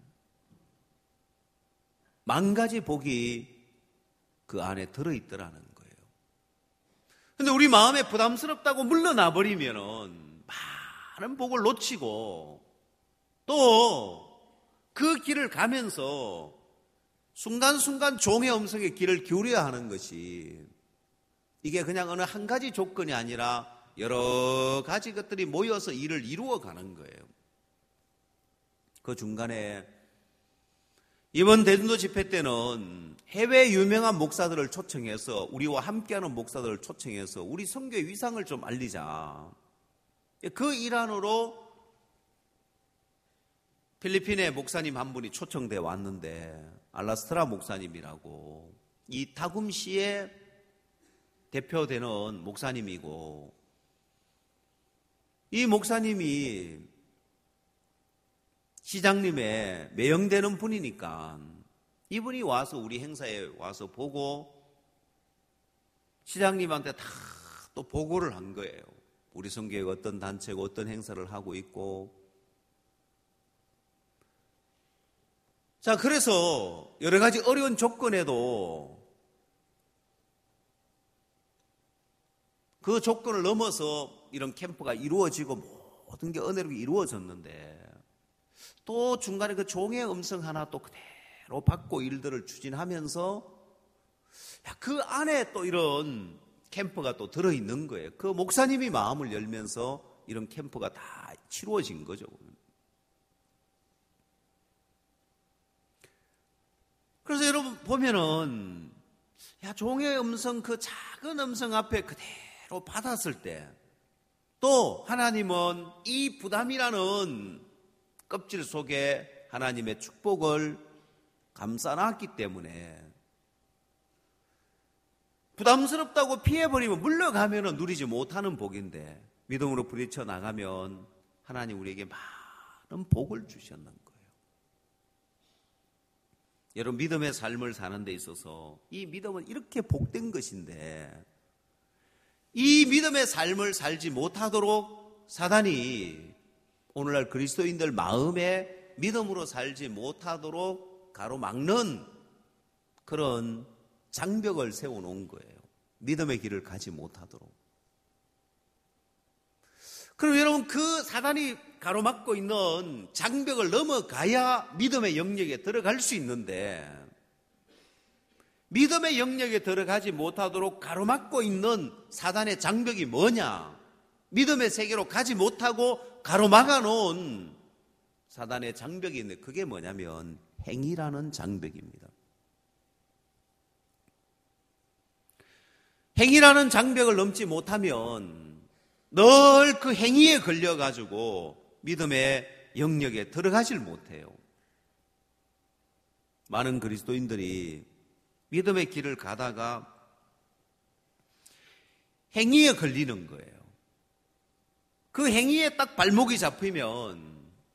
Speaker 1: 만 가지 복이 그 안에 들어있더라는 거예요. 근데 우리 마음에 부담스럽다고 물러나 버리면은 많은 복을 놓치고, 또 그 길을 가면서 순간순간 종의 음성에 귀를 기울여야 하는 것이, 이게 그냥 어느 한 가지 조건이 아니라 여러 가지 것들이 모여서 일을 이루어가는 거예요. 그 중간에 이번 대전도 집회 때는 해외 유명한 목사들을 초청해서, 우리와 함께하는 목사들을 초청해서 우리 선교의 위상을 좀 알리자. 그 일환으로 필리핀의 목사님 한 분이 초청돼 왔는데, 알라스트라 목사님이라고, 이 타굼시의 대표되는 목사님이고, 이 목사님이 시장님의 매형되는 분이니까 이분이 와서 우리 행사에 와서 보고 시장님한테 다 또 보고를 한 거예요. 우리 선교회가 어떤 단체고 어떤 행사를 하고 있고. 자, 그래서 여러 가지 어려운 조건에도 그 조건을 넘어서 이런 캠프가 이루어지고 모든 게 은혜롭게 이루어졌는데, 또 중간에 그 종의 음성 하나 또 그대로 받고 일들을 추진하면서, 야, 그 안에 또 이런 캠프가 또 들어있는 거예요. 그 목사님이 마음을 열면서 이런 캠프가 다 치루어진 거죠. 그래서 여러분 보면은, 야, 종의 음성, 그 작은 음성 앞에 그대로 받았을 때, 또 하나님은 이 부담이라는 껍질 속에 하나님의 축복을 감싸놨기 때문에, 부담스럽다고 피해버리면, 물러가면 누리지 못하는 복인데, 믿음으로 부딪혀 나가면 하나님 우리에게 많은 복을 주셨는 거예요. 여러분, 믿음의 삶을 사는 데 있어서 이 믿음은 이렇게 복된 것인데, 이 믿음의 삶을 살지 못하도록 사단이 오늘날 그리스도인들 마음에 믿음으로 살지 못하도록 가로막는 그런 장벽을 세워놓은 거예요. 믿음의 길을 가지 못하도록. 그럼 여러분, 그 사단이 가로막고 있는 장벽을 넘어가야 믿음의 영역에 들어갈 수 있는데, 믿음의 영역에 들어가지 못하도록 가로막고 있는 사단의 장벽이 뭐냐? 믿음의 세계로 가지 못하고 가로막아 놓은 사단의 장벽이 있는데 그게 뭐냐면 행위라는 장벽입니다. 행위라는 장벽을 넘지 못하면 늘 그 행위에 걸려가지고 믿음의 영역에 들어가질 못해요. 많은 그리스도인들이 믿음의 길을 가다가 행위에 걸리는 거예요. 그 행위에 딱 발목이 잡히면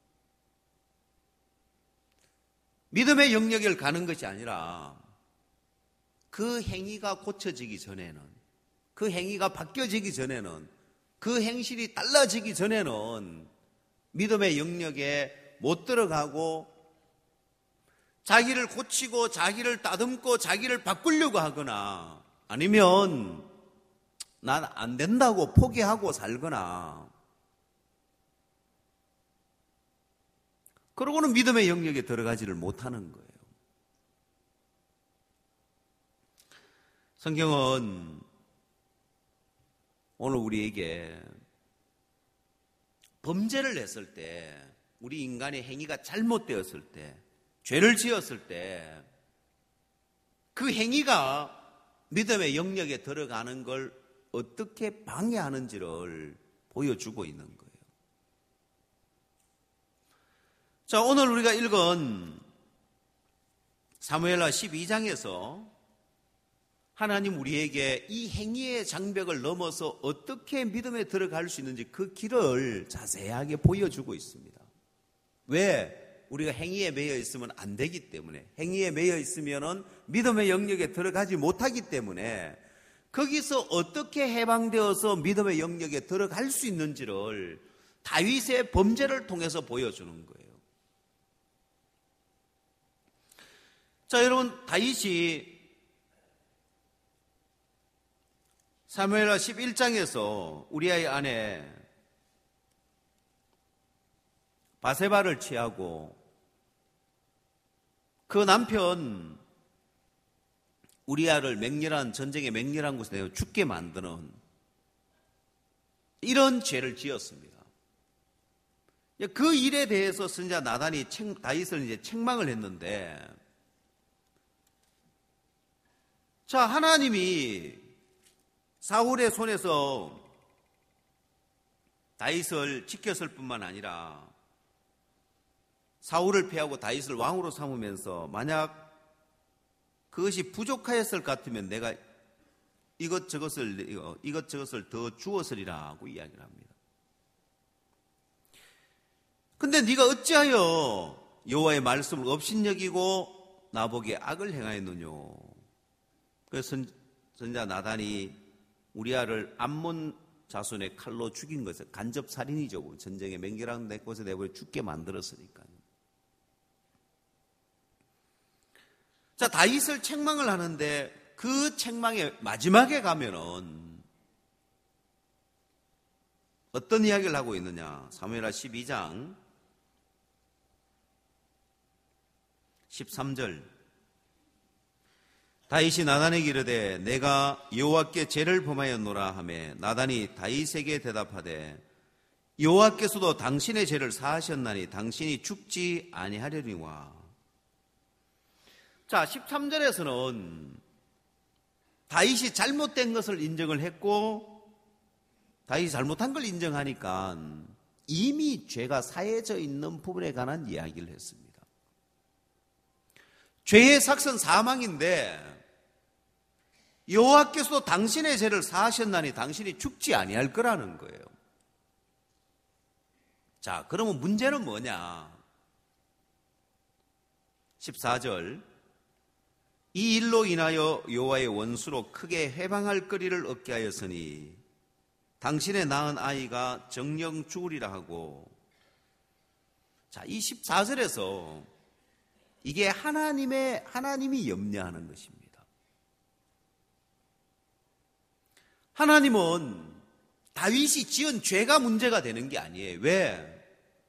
Speaker 1: 믿음의 영역을 가는 것이 아니라 그 행위가 고쳐지기 전에는, 그 행위가 바뀌어지기 전에는, 그 행실이 달라지기 전에는 믿음의 영역에 못 들어가고 자기를 고치고 자기를 다듬고 자기를 바꾸려고 하거나 아니면 난 안 된다고 포기하고 살거나 그러고는 믿음의 영역에 들어가지를 못하는 거예요. 성경은 오늘 우리에게 범죄를 했을 때, 우리 인간의 행위가 잘못되었을 때, 죄를 지었을 때 그 행위가 믿음의 영역에 들어가는 걸 어떻게 방해하는지를 보여주고 있는 거예요. 자, 오늘 우리가 읽은 사무엘하 십이 장에서 하나님 우리에게 이 행위의 장벽을 넘어서 어떻게 믿음에 들어갈 수 있는지 그 길을 자세하게 보여주고 있습니다. 왜? 우리가 행위에 매여 있으면 안 되기 때문에, 행위에 매여 있으면은 믿음의 영역에 들어가지 못하기 때문에 거기서 어떻게 해방되어서 믿음의 영역에 들어갈 수 있는지를 다윗의 범죄를 통해서 보여주는 거예요. 자, 여러분, 다윗이 사무엘하 십일 장에서 우리아의 아내 바세바를 취하고 그 남편 우리아를 맹렬한 전쟁에 맹렬한 곳에 내어 죽게 만드는 이런 죄를 지었습니다. 그 일에 대해서 선지자 나단이 다윗을 이제 책망을 했는데, 자, 하나님이 사울의 손에서 다윗을 지켰을 뿐만 아니라 사울을 패하고 다윗을 왕으로 삼으면서 만약 그것이 부족하였을 것 같으면 내가 이것저것을 이것저것을 더 주었으리라고 이야기를 합니다. 근데 네가 어찌하여 여호와의 말씀을 업신여기고 나보기에 악을 행하였느뇨? 그래서 선지자 나단이 우리아를 암몬 자손의 칼로 죽인 것은 간접 살인이죠. 전쟁에 맹렬한 곳에 내버려 죽게 만들었으니까요. 자, 다윗을 책망을 하는데 그 책망의 마지막에 가면은 어떤 이야기를 하고 있느냐? 사무엘하 십이 장 십삼 절. 다윗이 나단에게 이르되 내가 여호와께 죄를 범하였노라 하매 나단이 다윗에게 대답하되 여호와께서도 당신의 죄를 사하셨나니 당신이 죽지 아니하려니와. 자, 십삼 절에서는 다윗이 잘못된 것을 인정을 했고 다윗이 잘못한 걸 인정하니까 이미 죄가 사해져 있는 부분에 관한 이야기를 했습니다. 죄의 삭은 사망인데 여호와께서도 당신의 죄를 사하셨나니 당신이 죽지 아니할 거라는 거예요. 자, 그러면 문제는 뭐냐? 십사 절. 이 일로 인하여 여호와의 원수로 크게 해방할 거리를 얻게 하였으니 당신의 낳은 아이가 정령 죽으리라 하고. 자, 이 십사 절에서 이게 하나님의 하나님이 염려하는 것입니다. 하나님은 다윗이 지은 죄가 문제가 되는 게 아니에요. 왜?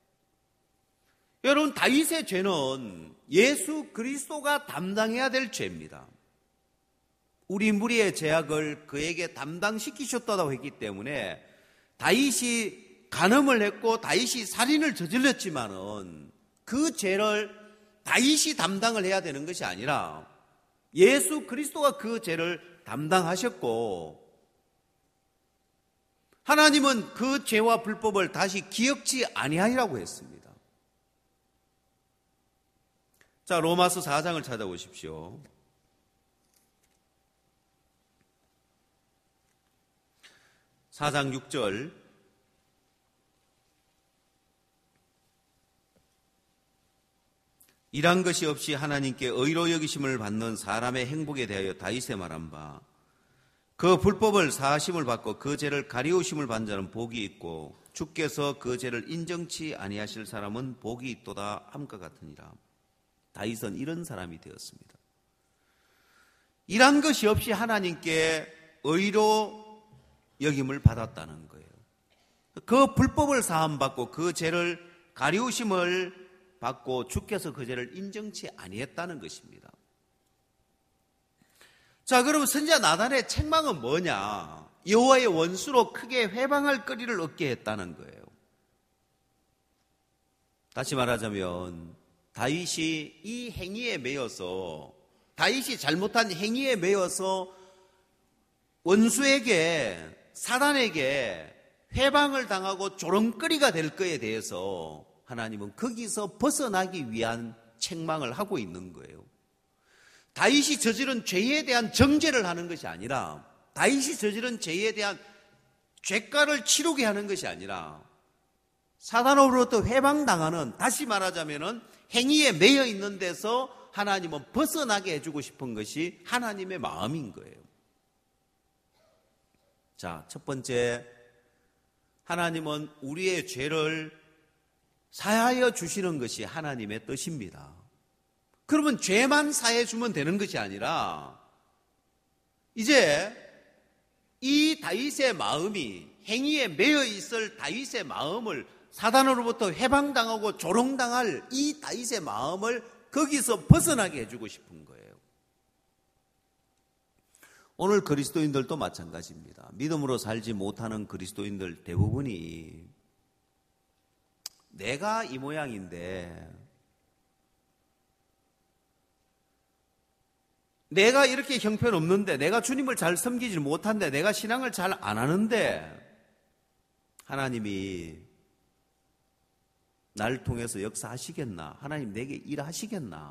Speaker 1: 여러분, 다윗의 죄는 예수 그리스도가 담당해야 될 죄입니다. 우리 무리의 죄악을 그에게 담당시키셨다고 했기 때문에 다윗이 간음을 했고 다윗이 살인을 저질렀지만은 그 죄를 다윗이 담당을 해야 되는 것이 아니라 예수 그리스도가 그 죄를 담당하셨고, 하나님은 그 죄와 불법을 다시 기억지 아니하리라고 했습니다. 자, 로마서 사 장을 찾아보십시오. 사 장 육 절. 이란 것이 없이 하나님께 의로 여기심을 받는 사람의 행복에 대하여 다윗의 말한 바, 그 불법을 사하심을 받고 그 죄를 가리우심을 받는 자는 복이 있고 주께서 그 죄를 인정치 아니하실 사람은 복이 있도다 함과 같으니라. 다윗은 이런 사람이 되었습니다. 이란 것이 없이 하나님께 의로 여김을 받았다는 거예요. 그 불법을 사함받고 그 죄를 가리우심을 받고 주께서 그 죄를 인정치 아니했다는 것입니다. 자, 그러면 선지자 나단의 책망은 뭐냐? 여호와의 원수로 크게 회방할 거리를 얻게 했다는 거예요. 다시 말하자면 다윗이 이 행위에 매여서, 다윗이 잘못한 행위에 매여서 원수에게, 사단에게 회방을 당하고 조롱거리가 될 거에 대해서 하나님은 거기서 벗어나기 위한 책망을 하고 있는 거예요. 다윗이 저지른 죄에 대한 정죄를 하는 것이 아니라, 다윗이 저지른 죄에 대한 죄가를 치르게 하는 것이 아니라 사단으로부터 회방당하는, 다시 말하자면 행위에 매여 있는 데서 하나님은 벗어나게 해주고 싶은 것이 하나님의 마음인 거예요. 자, 첫 번째, 하나님은 우리의 죄를 사하여 주시는 것이 하나님의 뜻입니다. 그러면 죄만 사해 주면 되는 것이 아니라 이제 이 다윗의 마음이, 행위에 매여 있을 다윗의 마음을, 사단으로부터 해방당하고 조롱당할 이 다윗의 마음을 거기서 벗어나게 해주고 싶은 거예요. 오늘 그리스도인들도 마찬가지입니다. 믿음으로 살지 못하는 그리스도인들 대부분이 내가 이 모양인데, 내가 이렇게 형편없는데, 내가 주님을 잘 섬기지 못한데, 내가 신앙을 잘 안 하는데 하나님이 나를 통해서 역사하시겠나? 하나님 내게 일하시겠나?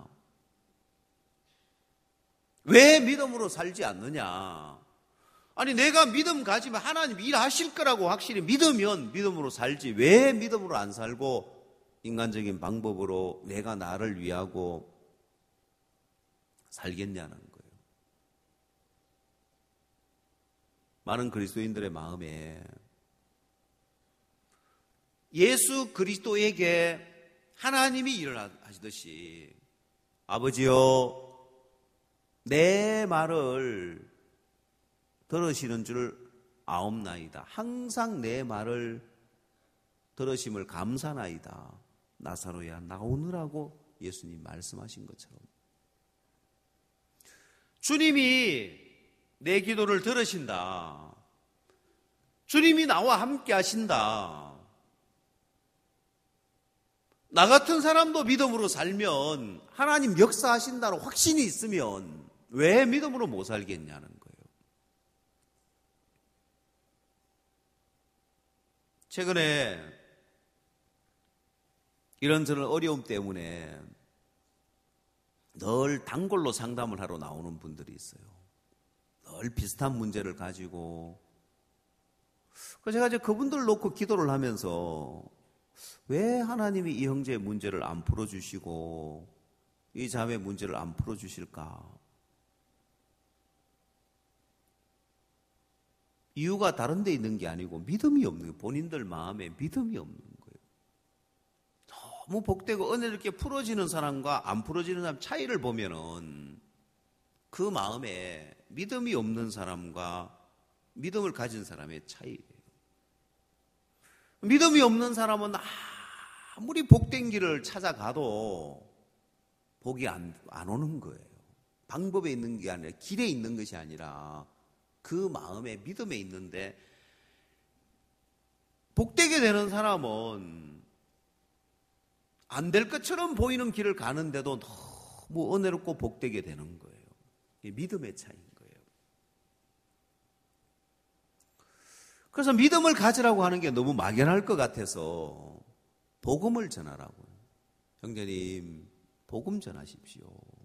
Speaker 1: 왜 믿음으로 살지 않느냐? 아니, 내가 믿음 가지면 하나님 일하실 거라고 확실히 믿으면 믿음으로 살지, 왜 믿음으로 안 살고 인간적인 방법으로 내가 나를 위하고 살겠냐는 거예요. 많은 그리스도인들의 마음에 예수 그리스도에게 하나님이 일을 하시듯이, 아버지여 내 말을 들으시는 줄 아옵나이다. 항상 내 말을 들으심을 감사나이다. 나사로야 나오느라고 예수님 말씀하신 것처럼 주님이 내 기도를 들으신다. 주님이 나와 함께 하신다. 나 같은 사람도 믿음으로 살면 하나님 역사하신다는 확신이 있으면 왜 믿음으로 못 살겠냐는 거예요. 최근에 이런저런 어려움 때문에 늘 단골로 상담을 하러 나오는 분들이 있어요. 늘 비슷한 문제를 가지고. 그래서 제가 이제 그분들 놓고 기도를 하면서 왜 하나님이 이 형제의 문제를 안 풀어주시고 이 자매의 문제를 안 풀어주실까? 이유가 다른 데 있는 게 아니고 믿음이 없는 거예요. 본인들 마음에 믿음이 없는 거예요. 너무 복되고 은혜 있게 풀어지는 사람과 안 풀어지는 사람 차이를 보면은 그 마음에 믿음이 없는 사람과 믿음을 가진 사람의 차이예요. 믿음이 없는 사람은 아무리 복된 길을 찾아가도 복이 안, 안 오는 거예요. 방법에 있는 게 아니라, 길에 있는 것이 아니라 그 마음에, 믿음에 있는데, 복되게 되는 사람은 안 될 것처럼 보이는 길을 가는데도 너무 은혜롭고 복되게 되는 거예요. 이게 믿음의 차이인 거예요. 그래서 믿음을 가지라고 하는 게 너무 막연할 것 같아서 복음을 전하라고요. 형제님, 복음 전하십시오.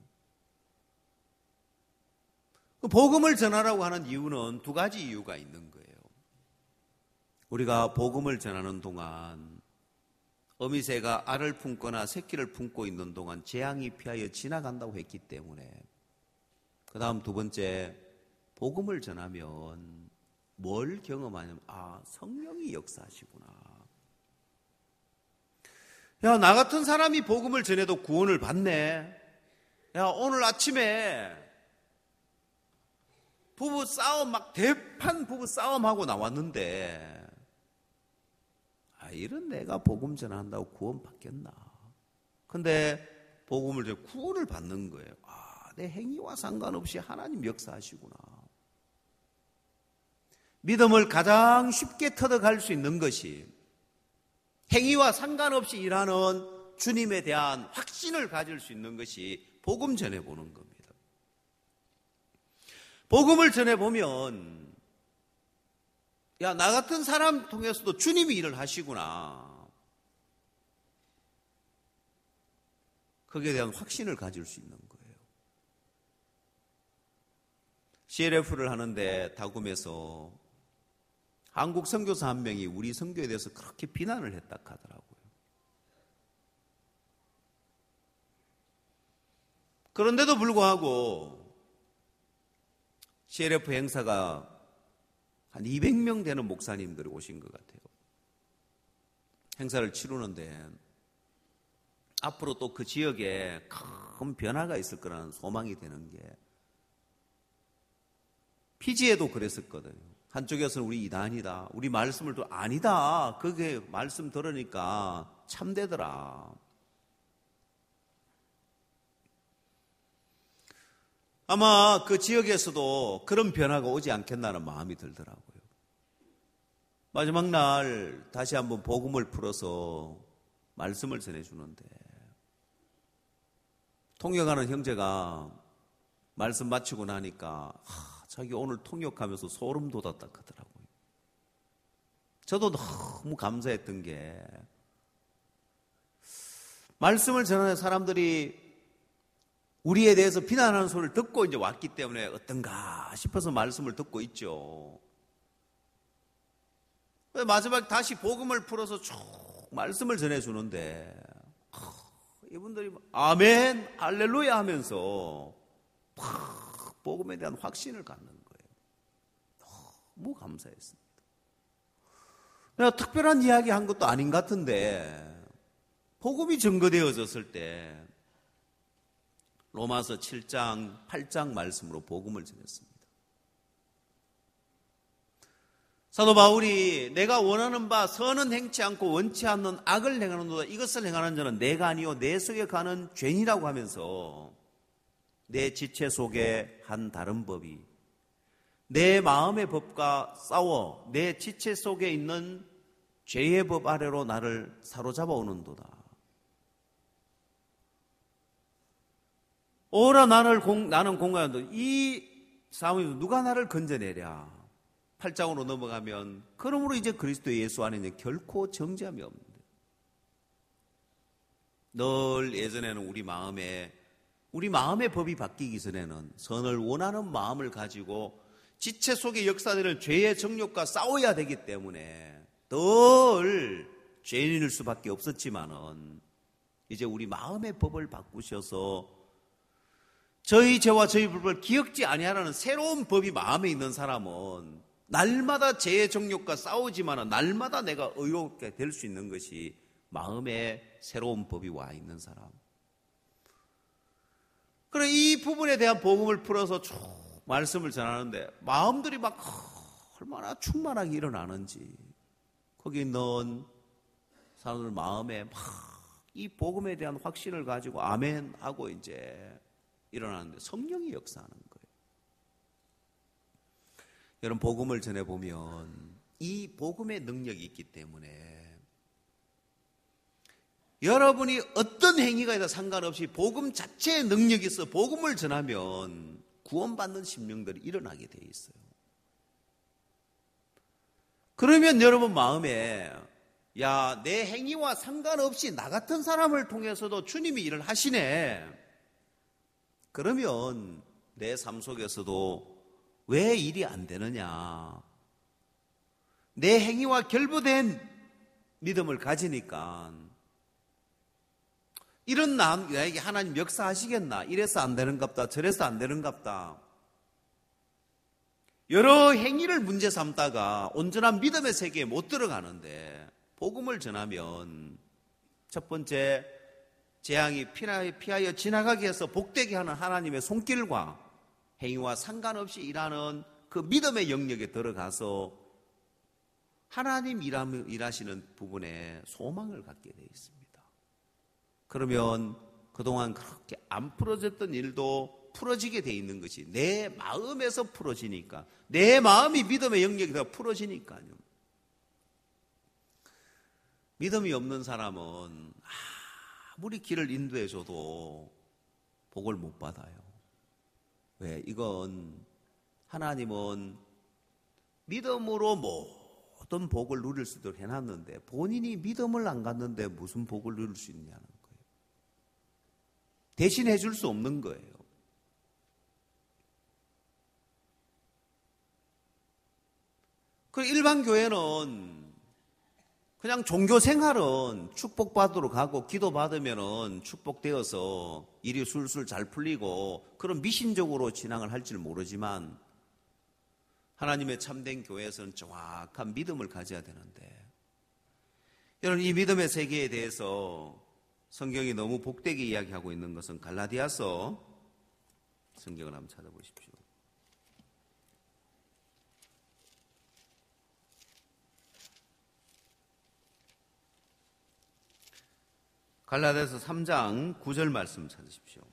Speaker 1: 복음을 전하라고 하는 이유는 두 가지 이유가 있는 거예요. 우리가 복음을 전하는 동안 어미새가 알을 품거나 새끼를 품고 있는 동안 재앙이 피하여 지나간다고 했기 때문에, 그 다음 두 번째, 복음을 전하면 뭘 경험하냐면, 아, 성령이 역사하시구나. 야, 나 같은 사람이 복음을 전해도 구원을 받네. 야, 오늘 아침에 부부 싸움, 막 대판 부부 싸움하고 나왔는데, 아, 이런 내가 복음 전한다고 구원 받겠나? 근데 복음을 전해 구원을 받는 거예요. 아, 내 행위와 상관없이 하나님 역사하시구나. 믿음을 가장 쉽게 터득할 수 있는 것이 행위와 상관없이 일하는 주님에 대한 확신을 가질 수 있는 것이 복음 전해보는 겁니다. 복음을 전해보면, 야, 나 같은 사람 통해서도 주님이 일을 하시구나. 거기에 대한 확신을 가질 수 있는 거예요. 씨엘에프를 하는데 다굼에서 한국 선교사 한 명이 우리 선교에 대해서 그렇게 비난을 했다 하더라고요. 그런데도 불구하고 씨엘에프 행사가 한 이백 명 되는 목사님들이 오신 것 같아요. 행사를 치르는데 앞으로 또 그 지역에 큰 변화가 있을 거라는 소망이 되는 게, 피지에도 그랬었거든요. 한쪽에서는 우리 이단이다, 우리 말씀을 또 아니다, 그게 말씀 들으니까 참되더라. 아마 그 지역에서도 그런 변화가 오지 않겠나는 마음이 들더라고요. 마지막 날 다시 한번 복음을 풀어서 말씀을 전해주는데, 통역하는 형제가 말씀 마치고 나니까 하, 자기 오늘 통역하면서 소름 돋았다 하더라고요. 저도 너무 감사했던 게, 말씀을 전하는 사람들이 우리에 대해서 비난하는 소리를 듣고 이제 왔기 때문에 어떤가 싶어서 말씀을 듣고 있죠. 마지막 다시 복음을 풀어서 쭉 말씀을 전해주는데, 이분들이 아멘, 할렐루야 하면서 팍 복음에 대한 확신을 갖는 거예요. 너무 감사했습니다. 내가 특별한 이야기 한 것도 아닌 것 같은데, 복음이 증거되어졌을 때 로마서 칠 장, 팔 장 말씀으로 복음을 전했습니다. 사도 바울이 내가 원하는 바 선은 행치 않고 원치 않는 악을 행하는도다. 이것을 행하는 자는 내가 아니요 내 속에 가는 죄니라고 하면서 내 지체 속에 한 다른 법이 내 마음의 법과 싸워 내 지체 속에 있는 죄의 법 아래로 나를 사로잡아 오는도다. 오라 나를 공, 나는 공감한다. 이 싸움에서 누가 나를 건져내랴. 팔 장으로 넘어가면 그러므로 이제 그리스도 예수 안에 이제 결코 정죄함이 없는데, 늘 예전에는 우리 마음에 우리 마음의 법이 바뀌기 전에는 선을 원하는 마음을 가지고 지체 속에 역사되는 죄의 정욕과 싸워야 되기 때문에 늘 죄인일 수밖에 없었지만은 이제 우리 마음의 법을 바꾸셔서 저희 죄와 저희 법을 기억지 아니하라는 새로운 법이 마음에 있는 사람은 날마다 죄의 정욕과 싸우지만 날마다 내가 의롭게 될 수 있는 것이 마음에 새로운 법이 와 있는 사람. 그래, 이 부분에 대한 복음을 풀어서 쭉 말씀을 전하는데 마음들이 막 얼마나 충만하게 일어나는지, 거기 있는 사람들 마음에 막 이 복음에 대한 확신을 가지고 아멘 하고 이제 일어나는데 성령이 역사하는 거예요. 여러분, 복음을 전해보면 이 복음의 능력이 있기 때문에 여러분이 어떤 행위가에다 상관없이 복음 자체의 능력이 있어 복음을 전하면 구원받는 심령들이 일어나게 돼 있어요. 그러면 여러분 마음에 야, 내 행위와 상관없이 나 같은 사람을 통해서도 주님이 일을 하시네. 그러면 내 삶 속에서도 왜 일이 안 되느냐? 내 행위와 결부된 믿음을 가지니까 이런 나에게 하나님 역사하시겠나? 이래서 안 되는갑다. 저래서 안 되는갑다. 여러 행위를 문제 삼다가 온전한 믿음의 세계에 못 들어가는데 복음을 전하면 첫 번째 재앙이 피하여 지나가게 해서 복되게 하는 하나님의 손길과 행위와 상관없이 일하는 그 믿음의 영역에 들어가서 하나님 일하시는 부분에 소망을 갖게 되어 있습니다. 그러면 그동안 그렇게 안 풀어졌던 일도 풀어지게 돼 있는 것이 내 마음에서 풀어지니까, 내 마음이 믿음의 영역에서 풀어지니까요. 믿음이 없는 사람은 아무리 길을 인도해줘도 복을 못 받아요. 왜? 이건 하나님은 믿음으로 모든 복을 누릴 수 있도록 해놨는데 본인이 믿음을 안 갖는데 무슨 복을 누릴 수 있냐는 거예요. 대신해 줄 수 없는 거예요. 그 일반 교회는 그냥 종교 생활은 축복받으러 가고 기도받으면 축복되어서 일이 술술 잘 풀리고 그런 미신적으로 진행을 할지는 모르지만 하나님의 참된 교회에서는 정확한 믿음을 가져야 되는데, 여러분 이 믿음의 세계에 대해서 성경이 너무 복되게 이야기하고 있는 것은 갈라디아서 성경을 한번 찾아보십시오. 갈라디아서 삼 장 구 절 말씀 찾으십시오.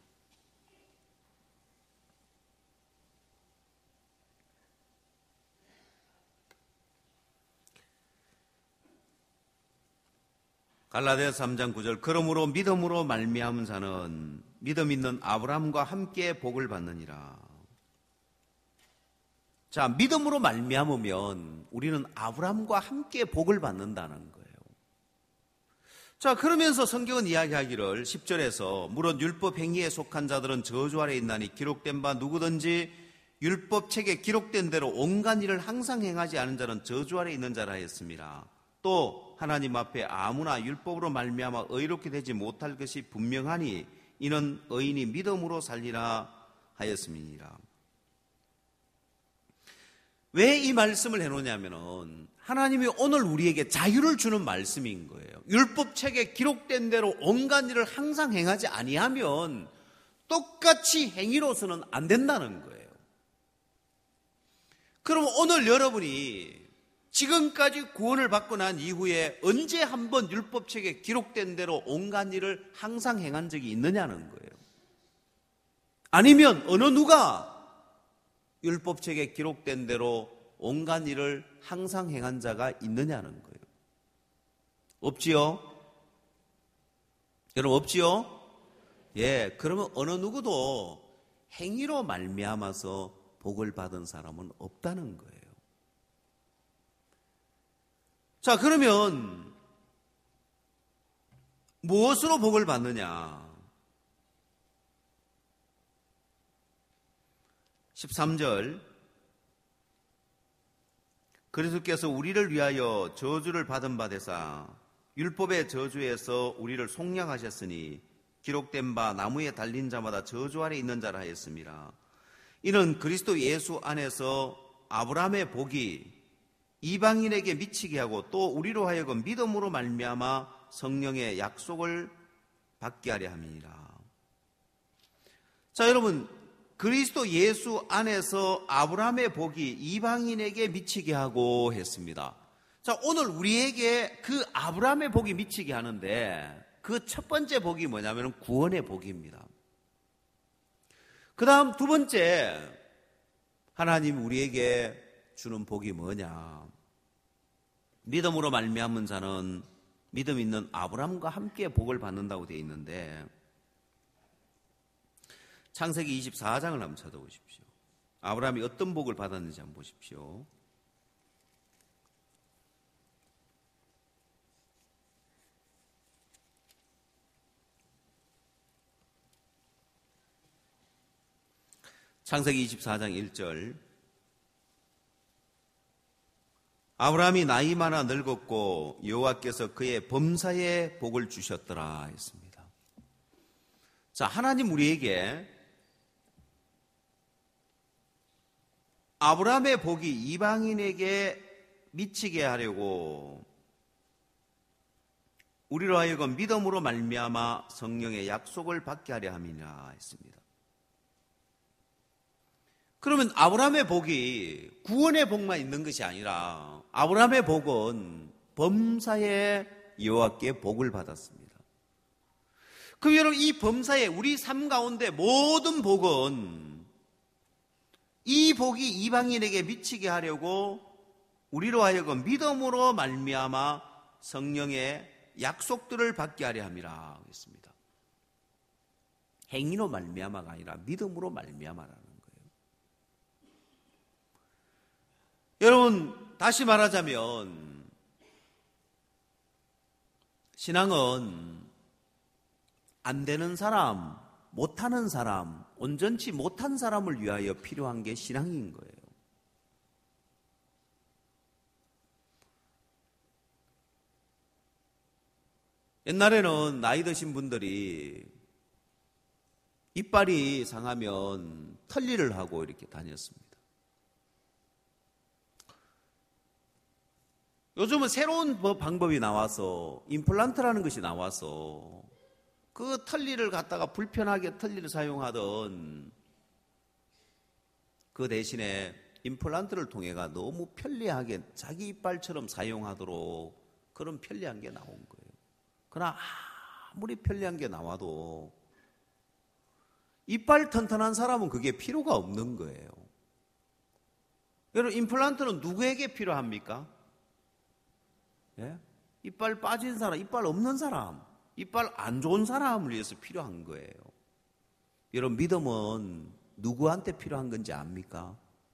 Speaker 1: 갈라디아서 삼 장 구 절 그러므로 믿음으로 말미암은 자는 믿음 있는 아브라함과 함께 복을 받느니라. 자, 믿음으로 말미암으면 우리는 아브라함과 함께 복을 받는다는 거예요. 자, 그러면서 성경은 이야기하기를 십 절에서 물론 율법 행위에 속한 자들은 저주 아래 있나니 기록된 바 누구든지 율법책에 기록된 대로 온갖 일을 항상 행하지 않은 자는 저주 아래 있는 자라 했습니다. 또 하나님 앞에 아무나 율법으로 말미암아 의롭게 되지 못할 것이 분명하니 이는 의인이 믿음으로 살리라 하였음이니라. 왜 이 말씀을 해놓냐면은 하나님이 오늘 우리에게 자유를 주는 말씀인 거예요. 율법책에 기록된 대로 온갖 일을 항상 행하지 아니하면 똑같이 행위로서는 안 된다는 거예요. 그럼 오늘 여러분이 지금까지 구원을 받고 난 이후에 언제 한번 율법책에 기록된 대로 온갖 일을 항상 행한 적이 있느냐는 거예요. 아니면 어느 누가 율법책에 기록된 대로 온갖 일을 항상 행한 자가 있느냐는 거예요. 없지요? 여러분 없지요? 예, 그러면 어느 누구도 행위로 말미암아서 복을 받은 사람은 없다는 거예요. 자, 그러면 무엇으로 복을 받느냐? 십삼 절 그리스도께서 우리를 위하여 저주를 받은 바 되사 율법의 저주에서 우리를 속량하셨으니 기록된 바 나무에 달린 자마다 저주 아래 있는 자라 하였습니다. 이는 그리스도 예수 안에서 아브라함의 복이 이방인에게 미치게 하고 또 우리로 하여금 믿음으로 말미암아 성령의 약속을 받게 하려 함이니라. 자, 여러분 그리스도 예수 안에서 아브라함의 복이 이방인에게 미치게 하고 했습니다. 자, 오늘 우리에게 그 아브라함의 복이 미치게 하는데 그 첫 번째 복이 뭐냐면 구원의 복입니다. 그 다음 두 번째 하나님 우리에게 주는 복이 뭐냐? 믿음으로 말미암은 자는 믿음 있는 아브라함과 함께 복을 받는다고 되어 있는데 창세기 이십사 장을 한번 찾아보십시오. 아브라함이 어떤 복을 받았는지 한번 보십시오. 창세기 이십사 장 일 절. 아브라함이 나이 많아 늙었고 여호와께서 그의 범사에 복을 주셨더라 했습니다. 자, 하나님 우리에게 아브라함의 복이 이방인에게 미치게 하려고 우리로 하여금 믿음으로 말미암아 성령의 약속을 받게 하려 함이라 했습니다. 그러면 아브라함의 복이 구원의 복만 있는 것이 아니라 아브라함의 복은 범사에 여호와께 복을 받았습니다. 그럼 여러분, 이 범사에 우리 삶 가운데 모든 복은 이 복이 이방인에게 미치게 하려고 우리로 하여금 믿음으로 말미암아 성령의 약속들을 받게 하려 함이라 했습니다. 행위로 말미암아가 아니라 믿음으로 말미암아라는 거예요. 여러분, 다시 말하자면 신앙은 안 되는 사람, 못하는 사람, 온전치 못한 사람을 위하여 필요한 게 신앙인 거예요. 옛날에는 나이 드신 분들이 이빨이 상하면 털리를 하고 이렇게 다녔습니다. 요즘은 새로운 방법이 나와서 임플란트라는 것이 나와서 그 털리를 갖다가 불편하게 털리를 사용하던 그 대신에 임플란트를 통해가 너무 편리하게 자기 이빨처럼 사용하도록 그런 편리한 게 나온 거예요. 그러나 아무리 편리한 게 나와도 이빨 튼튼한 사람은 그게 필요가 없는 거예요. 여러분, 임플란트는 누구에게 필요합니까? 예? 이빨 빠진 사람, 이빨 없는 사람, 이빨 안 좋은 사람을 위해서 필요한 거예요. 여러분, 믿음은 누구한테 필요한 건지 압니까?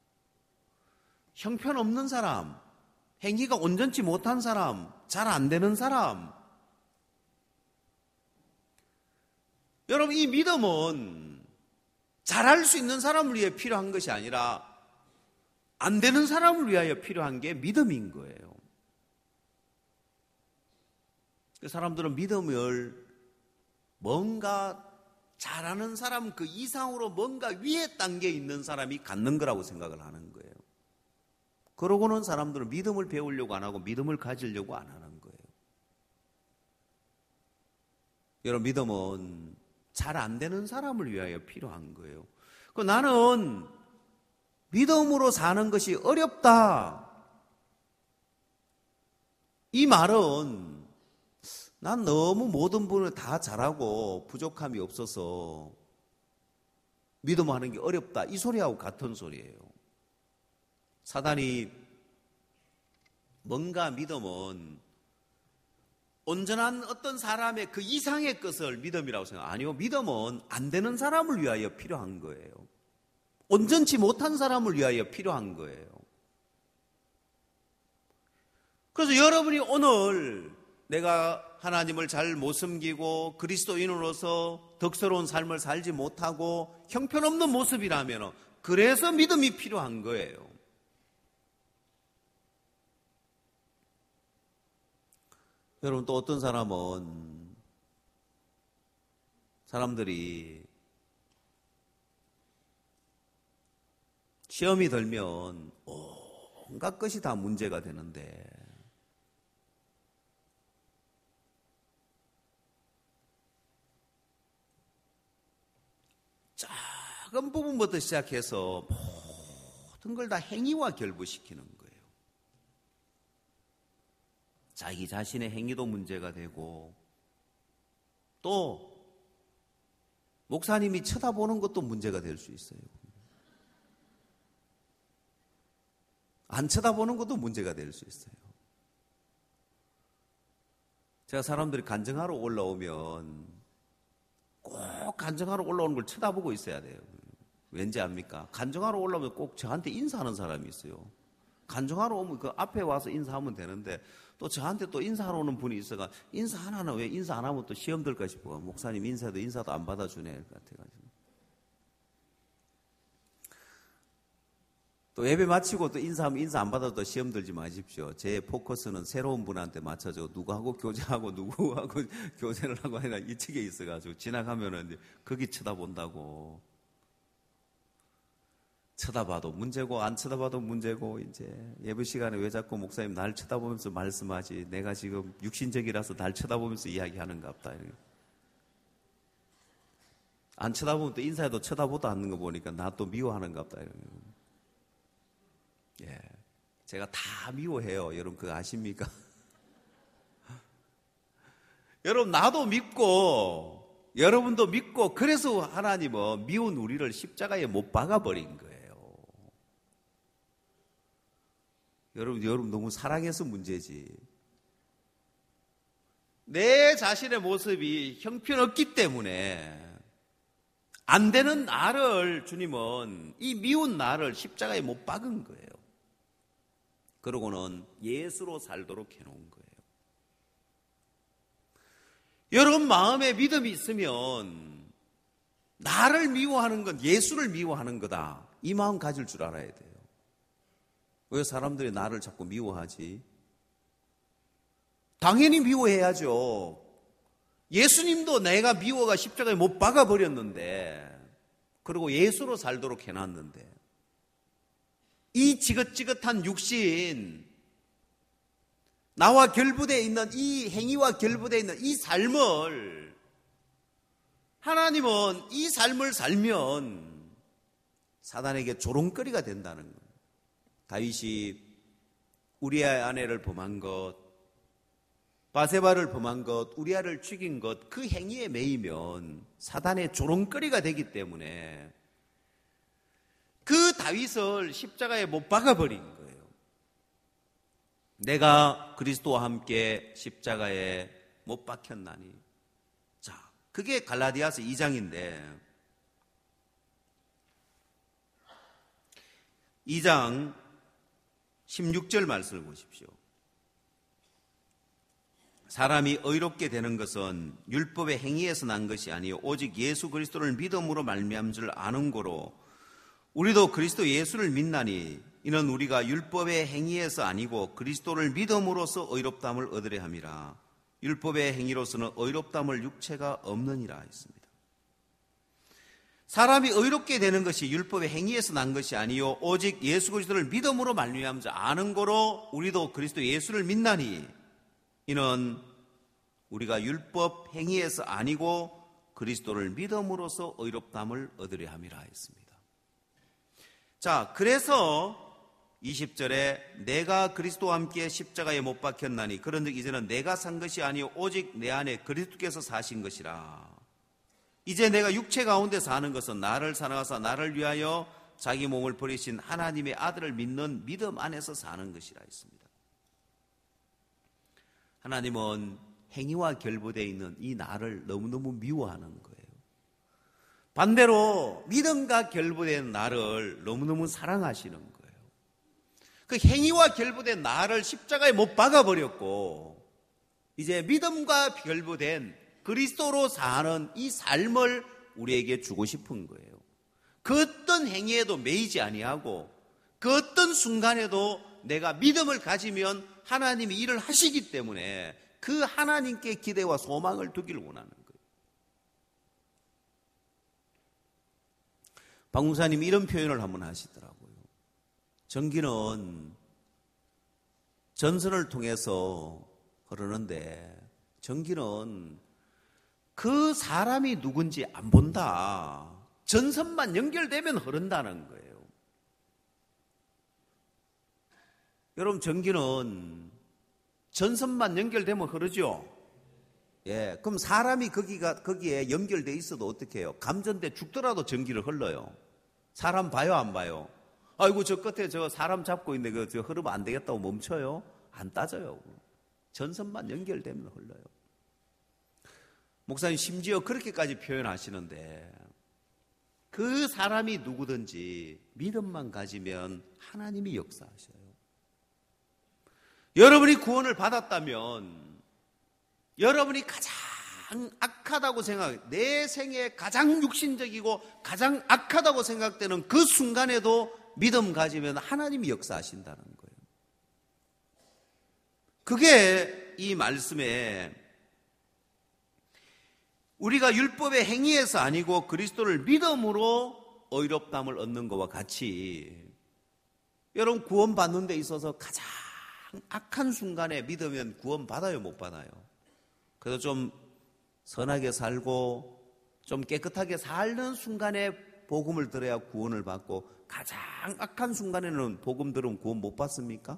Speaker 1: 형편없는 사람, 행위가 온전치 못한 사람, 잘 안 되는 사람. 여러분, 이 믿음은 잘할 수 있는 사람을 위해 필요한 것이 아니라 안 되는 사람을 위하여 필요한 게 믿음인 거예요. 사람들은 믿음을 뭔가 잘하는 사람 그 이상으로 뭔가 위에 단계에 있는 사람이 갖는 거라고 생각을 하는 거예요. 그러고는 사람들은 믿음을 배우려고 안 하고 믿음을 가지려고 안 하는 거예요. 여러분, 믿음은 잘 안 되는 사람을 위하여 필요한 거예요. 그 나는 믿음으로 사는 것이 어렵다. 이 말은 난 너무 모든 부분을 다 잘하고 부족함이 없어서 믿음하는 게 어렵다. 이 소리하고 같은 소리예요. 사단이 뭔가 믿음은 온전한 어떤 사람의 그 이상의 것을 믿음이라고 생각. 아니요, 믿음은 안 되는 사람을 위하여 필요한 거예요. 온전치 못한 사람을 위하여 필요한 거예요. 그래서 여러분이 오늘 내가 하나님을 잘 못 섬기고 그리스도인으로서 덕스러운 삶을 살지 못하고 형편없는 모습이라면 그래서 믿음이 필요한 거예요. 여러분, 또 어떤 사람은 사람들이 시험이 들면 온갖 것이 다 문제가 되는데 작은 부분부터 시작해서 모든 걸 다 행위와 결부시키는 거예요. 자기 자신의 행위도 문제가 되고 또 목사님이 쳐다보는 것도 문제가 될 수 있어요. 안 쳐다보는 것도 문제가 될 수 있어요. 제가 사람들이 간증하러 올라오면 꼭 간증하러 올라오는 걸 쳐다보고 있어야 돼요. 왠지 압니까? 간증하러 올라오면 꼭 저한테 인사하는 사람이 있어요. 간증하러 오면 그 앞에 와서 인사하면 되는데 또 저한테 또 인사하러 오는 분이 있어가 인사 하나는 왜 인사 안 하면 또 시험 들까 싶어. 목사님 인사도 인사도 안 받아주네 같아가지고. 또 예배 마치고 또 인사하면 인사 안 받아도 또 시험 들지 마십시오. 제 포커스는 새로운 분한테 맞춰져 누구하고 교제하고 누구하고 교제를 하고 아니라 이 측에 있어가지고 지나가면은 이제 거기 쳐다본다고. 쳐다봐도 문제고 안 쳐다봐도 문제고 이제 예배 시간에 왜 자꾸 목사님 날 쳐다보면서 말씀하지? 내가 지금 육신적이라서 날 쳐다보면서 이야기하는가 보다. 안 쳐다보면 또 인사해도 쳐다보도 않는 거 보니까 나 또 미워하는가 보다. 예, 제가 다 미워해요. 여러분 그거 아십니까? 여러분 나도 믿고 여러분도 믿고 그래서 하나님은 미운 우리를 십자가에 못 박아버린 거예요. 여러분, 여러분 너무 사랑해서 문제지. 내 자신의 모습이 형편없기 때문에 안 되는 나를 주님은 이 미운 나를 십자가에 못 박은 거예요. 그러고는 예수로 살도록 해놓은 거예요. 여러분 마음에 믿음이 있으면 나를 미워하는 건 예수를 미워하는 거다. 이 마음 가질 줄 알아야 돼요. 왜 사람들이 나를 자꾸 미워하지? 당연히 미워해야죠. 예수님도 내가 미워가 십자가에 못 박아버렸는데 그리고 예수로 살도록 해놨는데 이 지긋지긋한 육신 나와 결부되어 있는 이 행위와 결부되어 있는 이 삶을 하나님은 이 삶을 살면 사단에게 조롱거리가 된다는 거예요. 다윗이 우리아의 아내를 범한 것, 바세바를 범한 것, 우리아를 죽인 것, 그 행위에 매이면 사단의 조롱거리가 되기 때문에 그 다윗을 십자가에 못 박아버린 거예요. 내가 그리스도와 함께 십자가에 못 박혔나니. 자, 그게 갈라디아서 이 장인데 이 장 십육 절 말씀을 보십시오. 사람이 의롭게 되는 것은 율법의 행위에서 난 것이 아니요 오직 예수 그리스도를 믿음으로 말미암은 줄 아는 고로 우리도 그리스도 예수를 믿나니 이는 우리가 율법의 행위에서 아니고 그리스도를 믿음으로써 의롭다함을 얻으려 함이라. 율법의 행위로서는 의롭다함을 육체가 없느니라 했습니다. 사람이 의롭게 되는 것이 율법의 행위에서 난 것이 아니요 오직 예수 그리스도를 믿음으로 말미암은 줄 아는 고로 우리도 그리스도 예수를 믿나니 이는 우리가 율법 행위에서 아니고 그리스도를 믿음으로써 의롭다함을 얻으려 함이라 했습니다. 자, 그래서 이십 절에 내가 그리스도와 함께 십자가에 못 박혔나니 그런즉 이제는 내가 산 것이 아니요 오직 내 안에 그리스도께서 사신 것이라. 이제 내가 육체 가운데 사는 것은 나를 사랑하사 나를 위하여 자기 몸을 버리신 하나님의 아들을 믿는 믿음 안에서 사는 것이라 했습니다. 하나님은 행위와 결부되어 있는 이 나를 너무너무 미워하는 거예요. 반대로 믿음과 결부된 나를 너무너무 사랑하시는 거예요. 그 행위와 결부된 나를 십자가에 못 박아버렸고 이제 믿음과 결부된 그리스도로 사는 이 삶을 우리에게 주고 싶은 거예요. 그 어떤 행위에도 매이지 아니하고 그 어떤 순간에도 내가 믿음을 가지면 하나님이 일을 하시기 때문에 그 하나님께 기대와 소망을 두기를 원하는 거예요. 박 목사님이 이런 표현을 한번 하시더라고요. 전기는 전선을 통해서 흐르는데 전기는 그 사람이 누군지 안 본다. 전선만 연결되면 흐른다는 거예요. 여러분 전기는 전선만 연결되면 흐르죠? 예, 그럼 사람이 거기가, 거기에 연결돼 있어도 어떻게 해요? 감전돼 죽더라도 전기를 흘러요. 사람 봐요, 안 봐요? 아이고, 저 끝에 저 사람 잡고 있는데 그, 저 흐르면 안 되겠다고 멈춰요? 안 따져요. 전선만 연결되면 흘러요. 목사님 심지어 그렇게까지 표현하시는데 그 사람이 누구든지 믿음만 가지면 하나님이 역사하셔요. 여러분이 구원을 받았다면 여러분이 가장 악하다고 생각, 내 생에 가장 육신적이고 가장 악하다고 생각되는 그 순간에도 믿음 가지면 하나님이 역사하신다는 거예요. 그게 이 말씀에 우리가 율법의 행위에서 아니고 그리스도를 믿음으로 의롭다함을 얻는 것과 같이 여러분 구원받는 데 있어서 가장 악한 순간에 믿으면 구원받아요, 못 받아요? 그래서 좀 선하게 살고 좀 깨끗하게 사는 순간에 복음을 들어야 구원을 받고 가장 악한 순간에는 복음 들으면 구원 못 받습니까?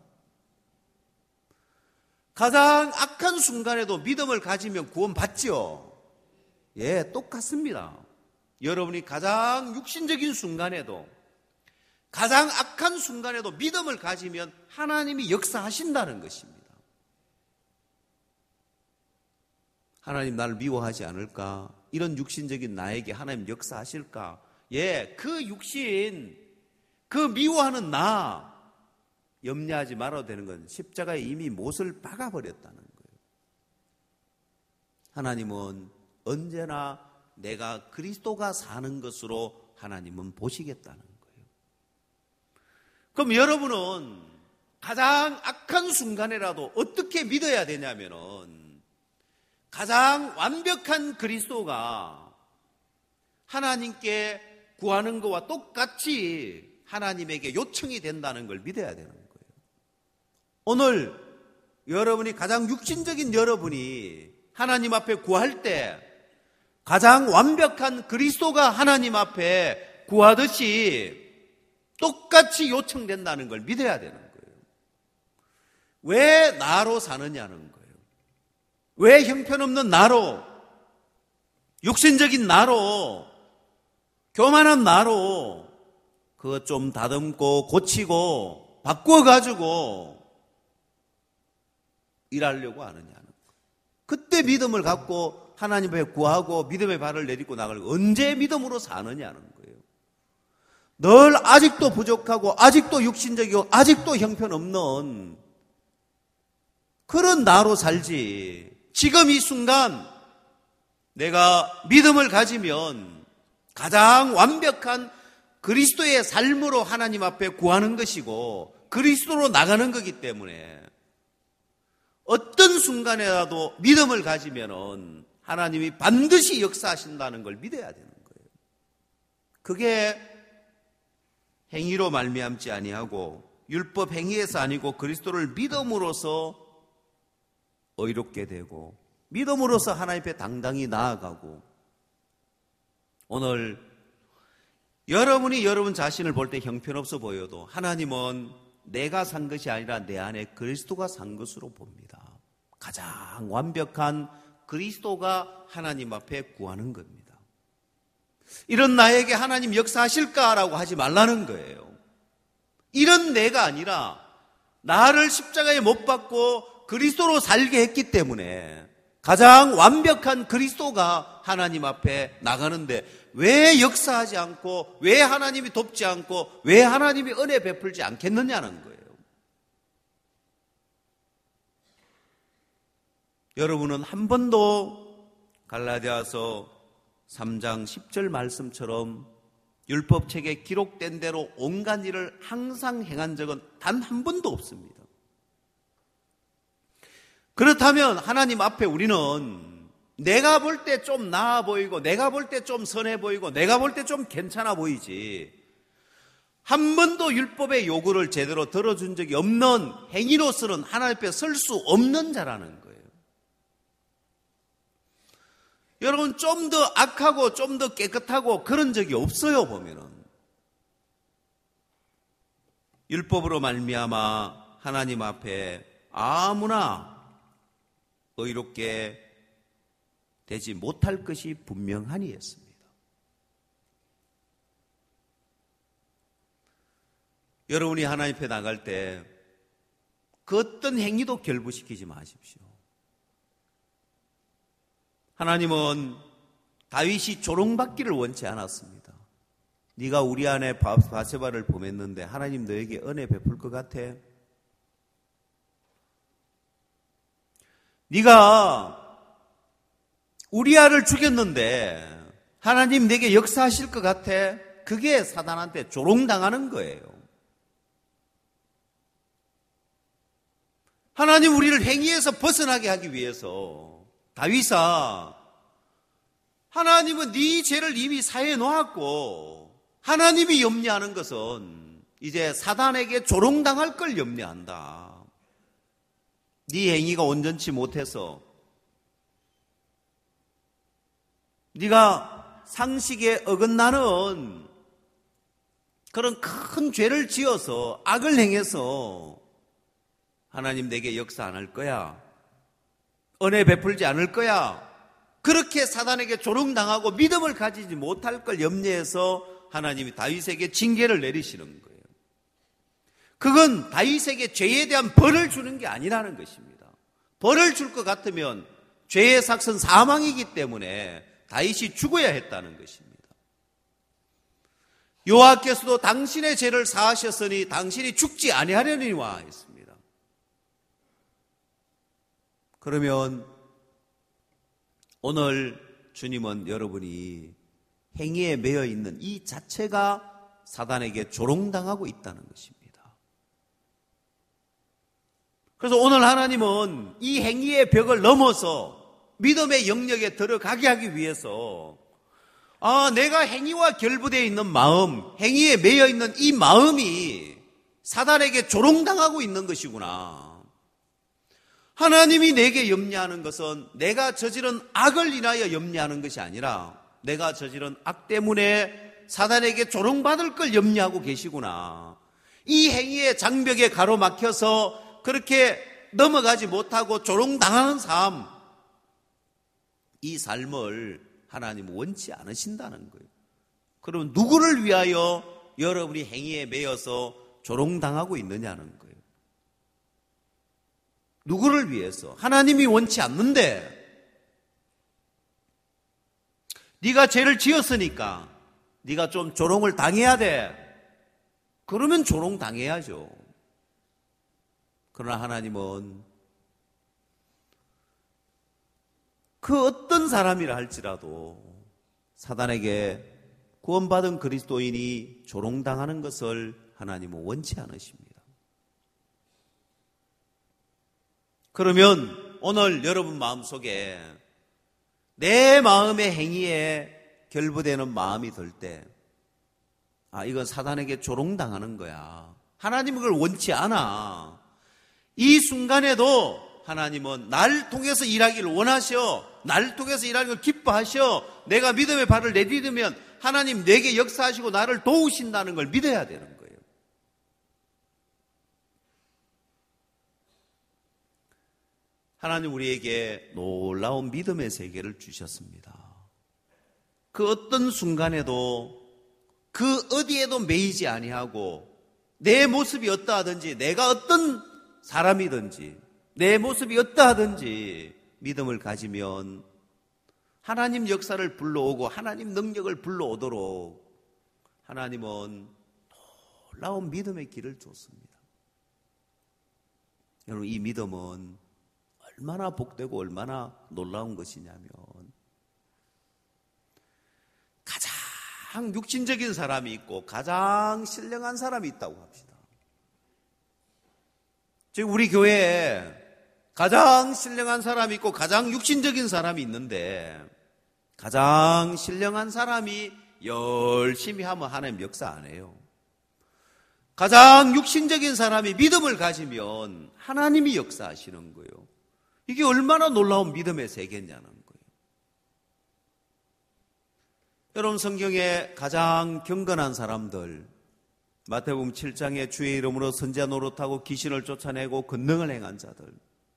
Speaker 1: 가장 악한 순간에도 믿음을 가지면 구원 받죠? 예, 똑같습니다. 여러분이 가장 육신적인 순간에도 가장 악한 순간에도 믿음을 가지면 하나님이 역사하신다는 것입니다. 하나님 나를 미워하지 않을까? 이런 육신적인 나에게 하나님 역사하실까? 예, 그 육신, 그 미워하는 나 염려하지 말아도 되는 건 십자가에 이미 못을 박아버렸다는 거예요. 하나님은 언제나 내가 그리스도가 사는 것으로 하나님은 보시겠다는 거예요. 그럼 여러분은 가장 악한 순간에라도 어떻게 믿어야 되냐면은 가장 완벽한 그리스도가 하나님께 구하는 것과 똑같이 하나님에게 요청이 된다는 걸 믿어야 되는 거예요. 오늘 여러분이 가장 육신적인 여러분이 하나님 앞에 구할 때 가장 완벽한 그리스도가 하나님 앞에 구하듯이 똑같이 요청된다는 걸 믿어야 되는 거예요. 왜 나로 사느냐는 거예요. 왜 형편없는 나로, 육신적인 나로, 교만한 나로 그거 좀 다듬고 고치고 바꾸어가지고 일하려고 하느냐는 거예요. 그때 믿음을 갖고 하나님 앞에 구하고 믿음의 발을 내딛고 나갈 언제 믿음으로 사느냐는 거예요. 늘 아직도 부족하고 아직도 육신적이고 아직도 형편없는 그런 나로 살지. 지금 이 순간 내가 믿음을 가지면 가장 완벽한 그리스도의 삶으로 하나님 앞에 구하는 것이고 그리스도로 나가는 거기 때문에 어떤 순간에라도 믿음을 가지면은 하나님이 반드시 역사하신다는 걸 믿어야 되는 거예요. 그게 행위로 말미암지 아니하고 율법 행위에서 아니고 그리스도를 믿음으로써 의롭게 되고 믿음으로써 하나님 앞에 당당히 나아가고 오늘 여러분이 여러분 자신을 볼 때 형편없어 보여도 하나님은 내가 산 것이 아니라 내 안에 그리스도가 산 것으로 봅니다. 가장 완벽한 그리스도가 하나님 앞에 구하는 겁니다. 이런 나에게 하나님 역사하실까라고 하지 말라는 거예요. 이런 내가 아니라 나를 십자가에 못 박고 그리스도로 살게 했기 때문에 가장 완벽한 그리스도가 하나님 앞에 나가는데 왜 역사하지 않고 왜 하나님이 돕지 않고 왜 하나님이 은혜 베풀지 않겠느냐는 거예요. 여러분은 한 번도 갈라디아서 삼 장 십 절 말씀처럼 율법책에 기록된 대로 온갖 일을 항상 행한 적은 단 한 번도 없습니다. 그렇다면 하나님 앞에 우리는 내가 볼 때 좀 나아 보이고 내가 볼 때 좀 선해 보이고 내가 볼 때 좀 괜찮아 보이지 한 번도 율법의 요구를 제대로 들어준 적이 없는 행위로서는 하나님 앞에 설 수 없는 자라는 거예요. 여러분 좀 더 악하고 좀 더 깨끗하고 그런 적이 없어요. 보면은 율법으로 말미암아 하나님 앞에 아무나 의롭게 되지 못할 것이 분명하니 했습니다. 여러분이 하나님 앞에 나갈 때 그 어떤 행위도 결부시키지 마십시오. 하나님은 다윗이 조롱받기를 원치 않았습니다. 네가 우리 안에 바세바를 범했는데 하나님 너에게 은혜 베풀 것 같아? 네가 우리아를 죽였는데 하나님 내게 역사하실 것 같아? 그게 사단한테 조롱당하는 거예요. 하나님 우리를 행위에서 벗어나게 하기 위해서 다윗아, 하나님은 네 죄를 이미 사해 놓았고 하나님이 염려하는 것은 이제 사단에게 조롱당할 걸 염려한다. 네 행위가 온전치 못해서 네가 상식에 어긋나는 그런 큰 죄를 지어서 악을 행해서 하나님 내게 역사 안 할 거야. 은혜 베풀지 않을 거야. 그렇게 사단에게 조롱당하고 믿음을 가지지 못할 걸 염려해서 하나님이 다윗에게 징계를 내리시는 거예요. 그건 다윗에게 죄에 대한 벌을 주는 게 아니라는 것입니다. 벌을 줄 것 같으면 죄의 삭은 사망이기 때문에 다윗이 죽어야 했다는 것입니다. 여호와께서도 당신의 죄를 사하셨으니 당신이 죽지 아니하려니와 했습니다. 그러면 오늘 주님은 여러분이 행위에 매여 있는 이 자체가 사단에게 조롱당하고 있다는 것입니다. 그래서 오늘 하나님은 이 행위의 벽을 넘어서 믿음의 영역에 들어가게 하기 위해서 아, 내가 행위와 결부되어 있는 마음, 행위에 매여 있는 이 마음이 사단에게 조롱당하고 있는 것이구나. 하나님이 내게 염려하는 것은 내가 저지른 악을 인하여 염려하는 것이 아니라 내가 저지른 악 때문에 사단에게 조롱받을 걸 염려하고 계시구나. 이 행위의 장벽에 가로막혀서 그렇게 넘어가지 못하고 조롱당하는 삶, 이 삶을 하나님은 원치 않으신다는 거예요. 그럼 누구를 위하여 여러분이 행위에 매여서 조롱당하고 있느냐는 거예요. 누구를 위해서? 하나님이 원치 않는데 네가 죄를 지었으니까 네가 좀 조롱을 당해야 돼. 그러면 조롱 당해야죠. 그러나 하나님은 그 어떤 사람이라 할지라도 사단에게 구원받은 그리스도인이 조롱당하는 것을 하나님은 원치 않으십니다. 그러면 오늘 여러분 마음속에 내 마음의 행위에 결부되는 마음이 들 때, 아, 이건 사단에게 조롱당하는 거야. 하나님은 그걸 원치 않아. 이 순간에도 하나님은 날 통해서 일하기를 원하셔. 날 통해서 일하는 걸 기뻐하셔. 내가 믿음의 발을 내디디면 하나님 내게 역사하시고 나를 도우신다는 걸 믿어야 되는 거예요. 하나님 우리에게 놀라운 믿음의 세계를 주셨습니다. 그 어떤 순간에도 그 어디에도 매이지 아니하고 내 모습이 어떠하든지 내가 어떤 사람이든지 내 모습이 어떠하든지 믿음을 가지면 하나님 역사를 불러오고 하나님 능력을 불러오도록 하나님은 놀라운 믿음의 길을 줬습니다. 여러분, 이 믿음은 얼마나 복되고 얼마나 놀라운 것이냐면 가장 육신적인 사람이 있고 가장 신령한 사람이 있다고 합시다. 즉 우리 교회에 가장 신령한 사람이 있고 가장 육신적인 사람이 있는데 가장 신령한 사람이 열심히 하면 하나님 역사 안 해요. 가장 육신적인 사람이 믿음을 가지면 하나님이 역사하시는 거예요. 이게 얼마나 놀라운 믿음의 세계냐는 거예요. 여러분, 성경에 가장 경건한 사람들, 마태복음 칠 장에 주의 이름으로 선지자 노릇하고 귀신을 쫓아내고 권능을 행한 자들,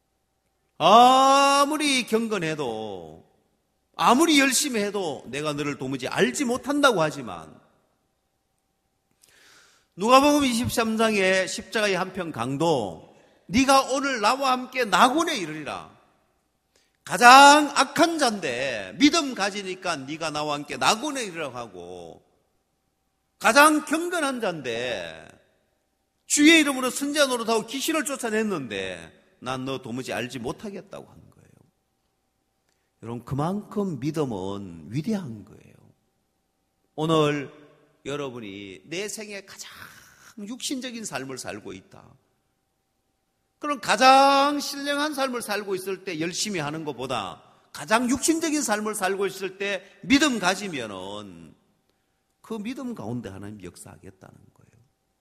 Speaker 1: 아무리 경건해도 아무리 열심히 해도 내가 너를 도무지 알지 못한다고 하지만 누가복음 이십삼 장에 십자가의 한편 강도, 네가 오늘 나와 함께 낙원에 이르리라. 가장 악한 자인데 믿음 가지니까 네가 나와 함께 나군에 이르라고 하고, 가장 경건한 자인데 주의 이름으로 선지자 노릇하고 귀신을 쫓아냈는데 난 너 도무지 알지 못하겠다고 하는 거예요. 여러분, 그만큼 믿음은 위대한 거예요. 오늘 여러분이 내 생에 가장 육신적인 삶을 살고 있다. 그럼 가장 신령한 삶을 살고 있을 때 열심히 하는 것보다 가장 육신적인 삶을 살고 있을 때 믿음 가지면은 그 믿음 가운데 하나님 역사하겠다는 거예요.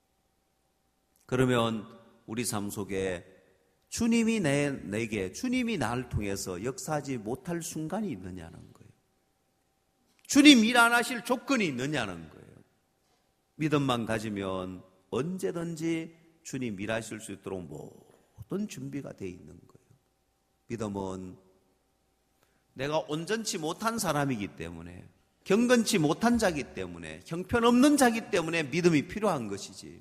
Speaker 1: 그러면 우리 삶 속에 주님이 내, 내게, 주님이 나를 통해서 역사하지 못할 순간이 있느냐는 거예요. 주님 일 안 하실 조건이 있느냐는 거예요. 믿음만 가지면 언제든지 주님 일하실 수 있도록 모든 준비가 되어 있는 거예요. 믿음은 내가 온전치 못한 사람이기 때문에, 경건치 못한 자기 때문에, 형편없는 자기 때문에 믿음이 필요한 것이지.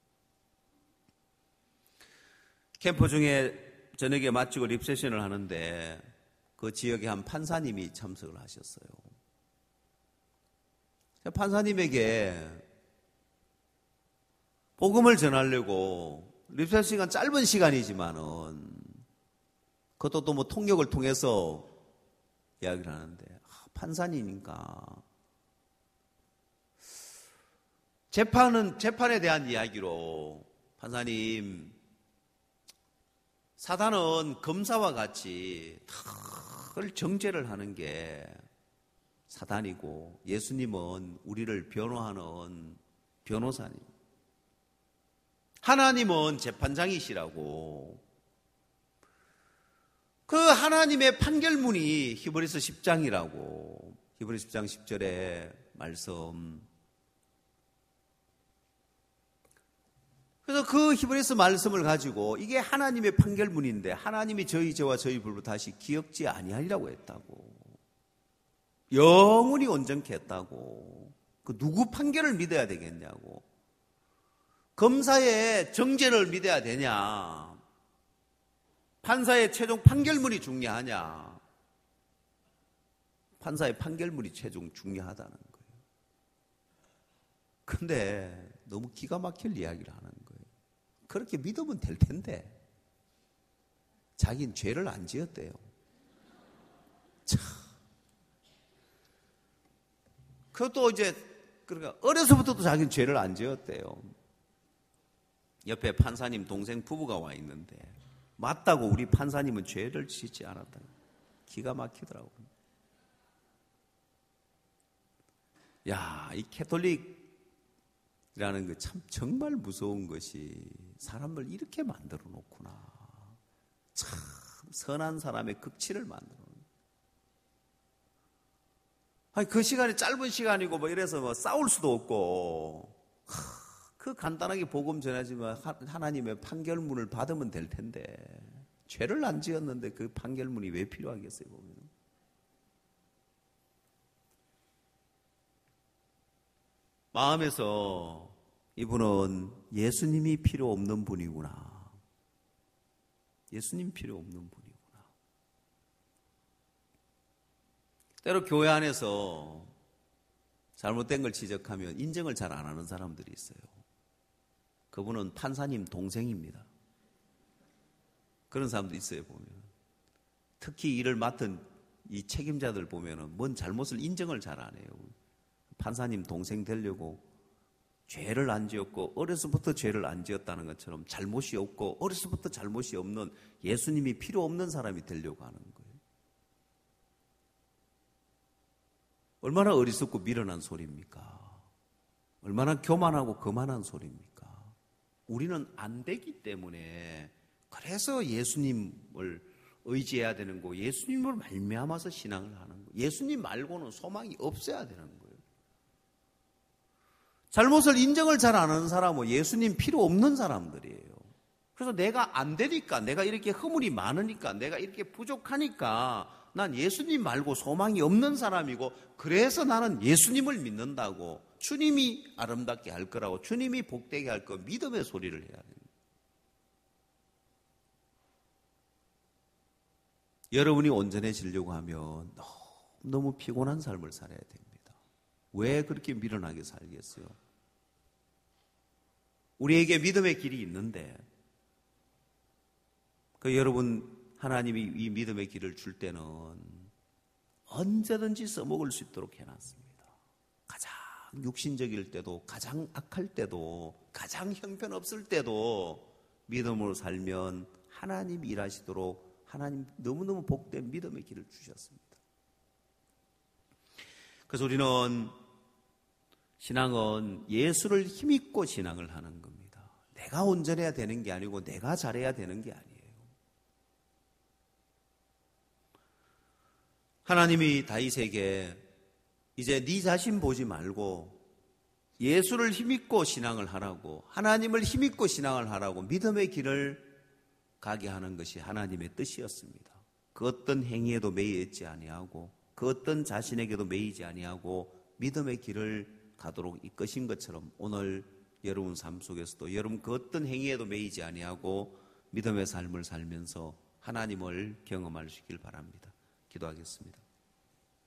Speaker 1: 캠프 중에 저녁에 마치고 립세션을 하는데 그 지역에 한 판사님이 참석을 하셨어요. 판사님에게 복음을 전하려고 립세션 시간 짧은 시간이지만은 그것도 또 뭐 통역을 통해서 이야기를 하는데, 아, 판사님이니까 재판은 재판에 대한 이야기로, 판사님, 사단은 검사와 같이 늘 정죄를 하는 게 사단이고 예수님은 우리를 변호하는 변호사님, 하나님은 재판장이시라고. 그 하나님의 판결문이 히브리서 십 장이라고. 히브리서 십 장 십 절에 말씀. 그래서 그 히브리서 말씀을 가지고 이게 하나님의 판결문인데 하나님이 저희 죄와 저희 불로 다시 기억지 아니하리라고 했다고. 영원히 온전케 했다고. 그 누구 판결을 믿어야 되겠냐고. 검사의 정죄를 믿어야 되냐? 판사의 최종 판결문이 중요하냐? 판사의 판결문이 최종 중요하다는 거예요. 근데 너무 기가 막힐 이야기를 하는 거예요. 그렇게 믿으면 될 텐데 자기는 죄를 안 지었대요. 참. 그것도 이제 그러니까 어려서부터도 자기는 죄를 안 지었대요. 옆에 판사님 동생 부부가 와 있는데 맞다고 우리 판사님은 죄를 짓지 않았다. 기가 막히더라고요. 야, 이 캐톨릭이라는 거 참 정말 무서운 것이 사람을 이렇게 만들어 놓구나. 참 선한 사람의 극치를 만들어 놓구나. 아니, 그 시간이 짧은 시간이고 뭐 이래서 뭐 싸울 수도 없고 그 간단하게 복음 전하지만 하나님의 판결문을 받으면 될 텐데 죄를 안 지었는데 그 판결문이 왜 필요하겠어요? 보면. 마음에서 이분은 예수님이 필요 없는 분이구나. 예수님 필요 없는 분이구나. 때로 교회 안에서 잘못된 걸 지적하면 인정을 잘 안 하는 사람들이 있어요. 그분은 판사님 동생입니다. 그런 사람도 있어요, 보면. 특히 일을 맡은 이 책임자들 보면은 뭔 잘못을 인정을 잘 안 해요. 판사님 동생 되려고 죄를 안 지었고 어려서부터 죄를 안 지었다는 것처럼 잘못이 없고 어려서부터 잘못이 없는 예수님이 필요 없는 사람이 되려고 하는 거예요. 얼마나 어리석고 미련한 소리입니까? 얼마나 교만하고 거만한 소리입니까? 우리는 안 되기 때문에 그래서 예수님을 의지해야 되는 거, 예수님을 말미암아서 신앙을 하는 거. 예수님 말고는 소망이 없어야 되는 거예요. 잘못을 인정을 잘 안 하는 사람은 예수님 필요 없는 사람들이에요. 그래서 내가 안 되니까, 내가 이렇게 허물이 많으니까, 내가 이렇게 부족하니까 난 예수님 말고 소망이 없는 사람이고, 그래서 나는 예수님을 믿는다고, 주님이 아름답게 할 거라고, 주님이 복되게 할 거, 믿음의 소리를 해야 됩니다. 여러분이 온전해지려고 하면 너무 피곤한 삶을 살아야 됩니다. 왜 그렇게 미련하게 살겠어요? 우리에게 믿음의 길이 있는데 그 여러분 하나님이 이 믿음의 길을 줄 때는 언제든지 써먹을 수 있도록 해놨습니다. 가장 육신적일 때도, 가장 악할 때도, 가장 형편없을 때도 믿음으로 살면 하나님 일하시도록 하나님 너무너무 복된 믿음의 길을 주셨습니다. 그래서 우리는 신앙은 예수를 힘입고 신앙을 하는 겁니다. 내가 온전해야 되는 게 아니고 내가 잘해야 되는 게 아니에요. 하나님이 다윗에게 이제 네 자신 보지 말고 예수를 힘입고 신앙을 하라고, 하나님을 힘입고 신앙을 하라고 믿음의 길을 가게 하는 것이 하나님의 뜻이었습니다. 그 어떤 행위에도 매이지 아니하고 그 어떤 자신에게도 매이지 아니하고 믿음의 길을 가도록 이끄신 것처럼 오늘 여러분 삶 속에서도 여러분 그 어떤 행위에도 매이지 아니하고 믿음의 삶을 살면서 하나님을 경험하시길 바랍니다. 기도하겠습니다.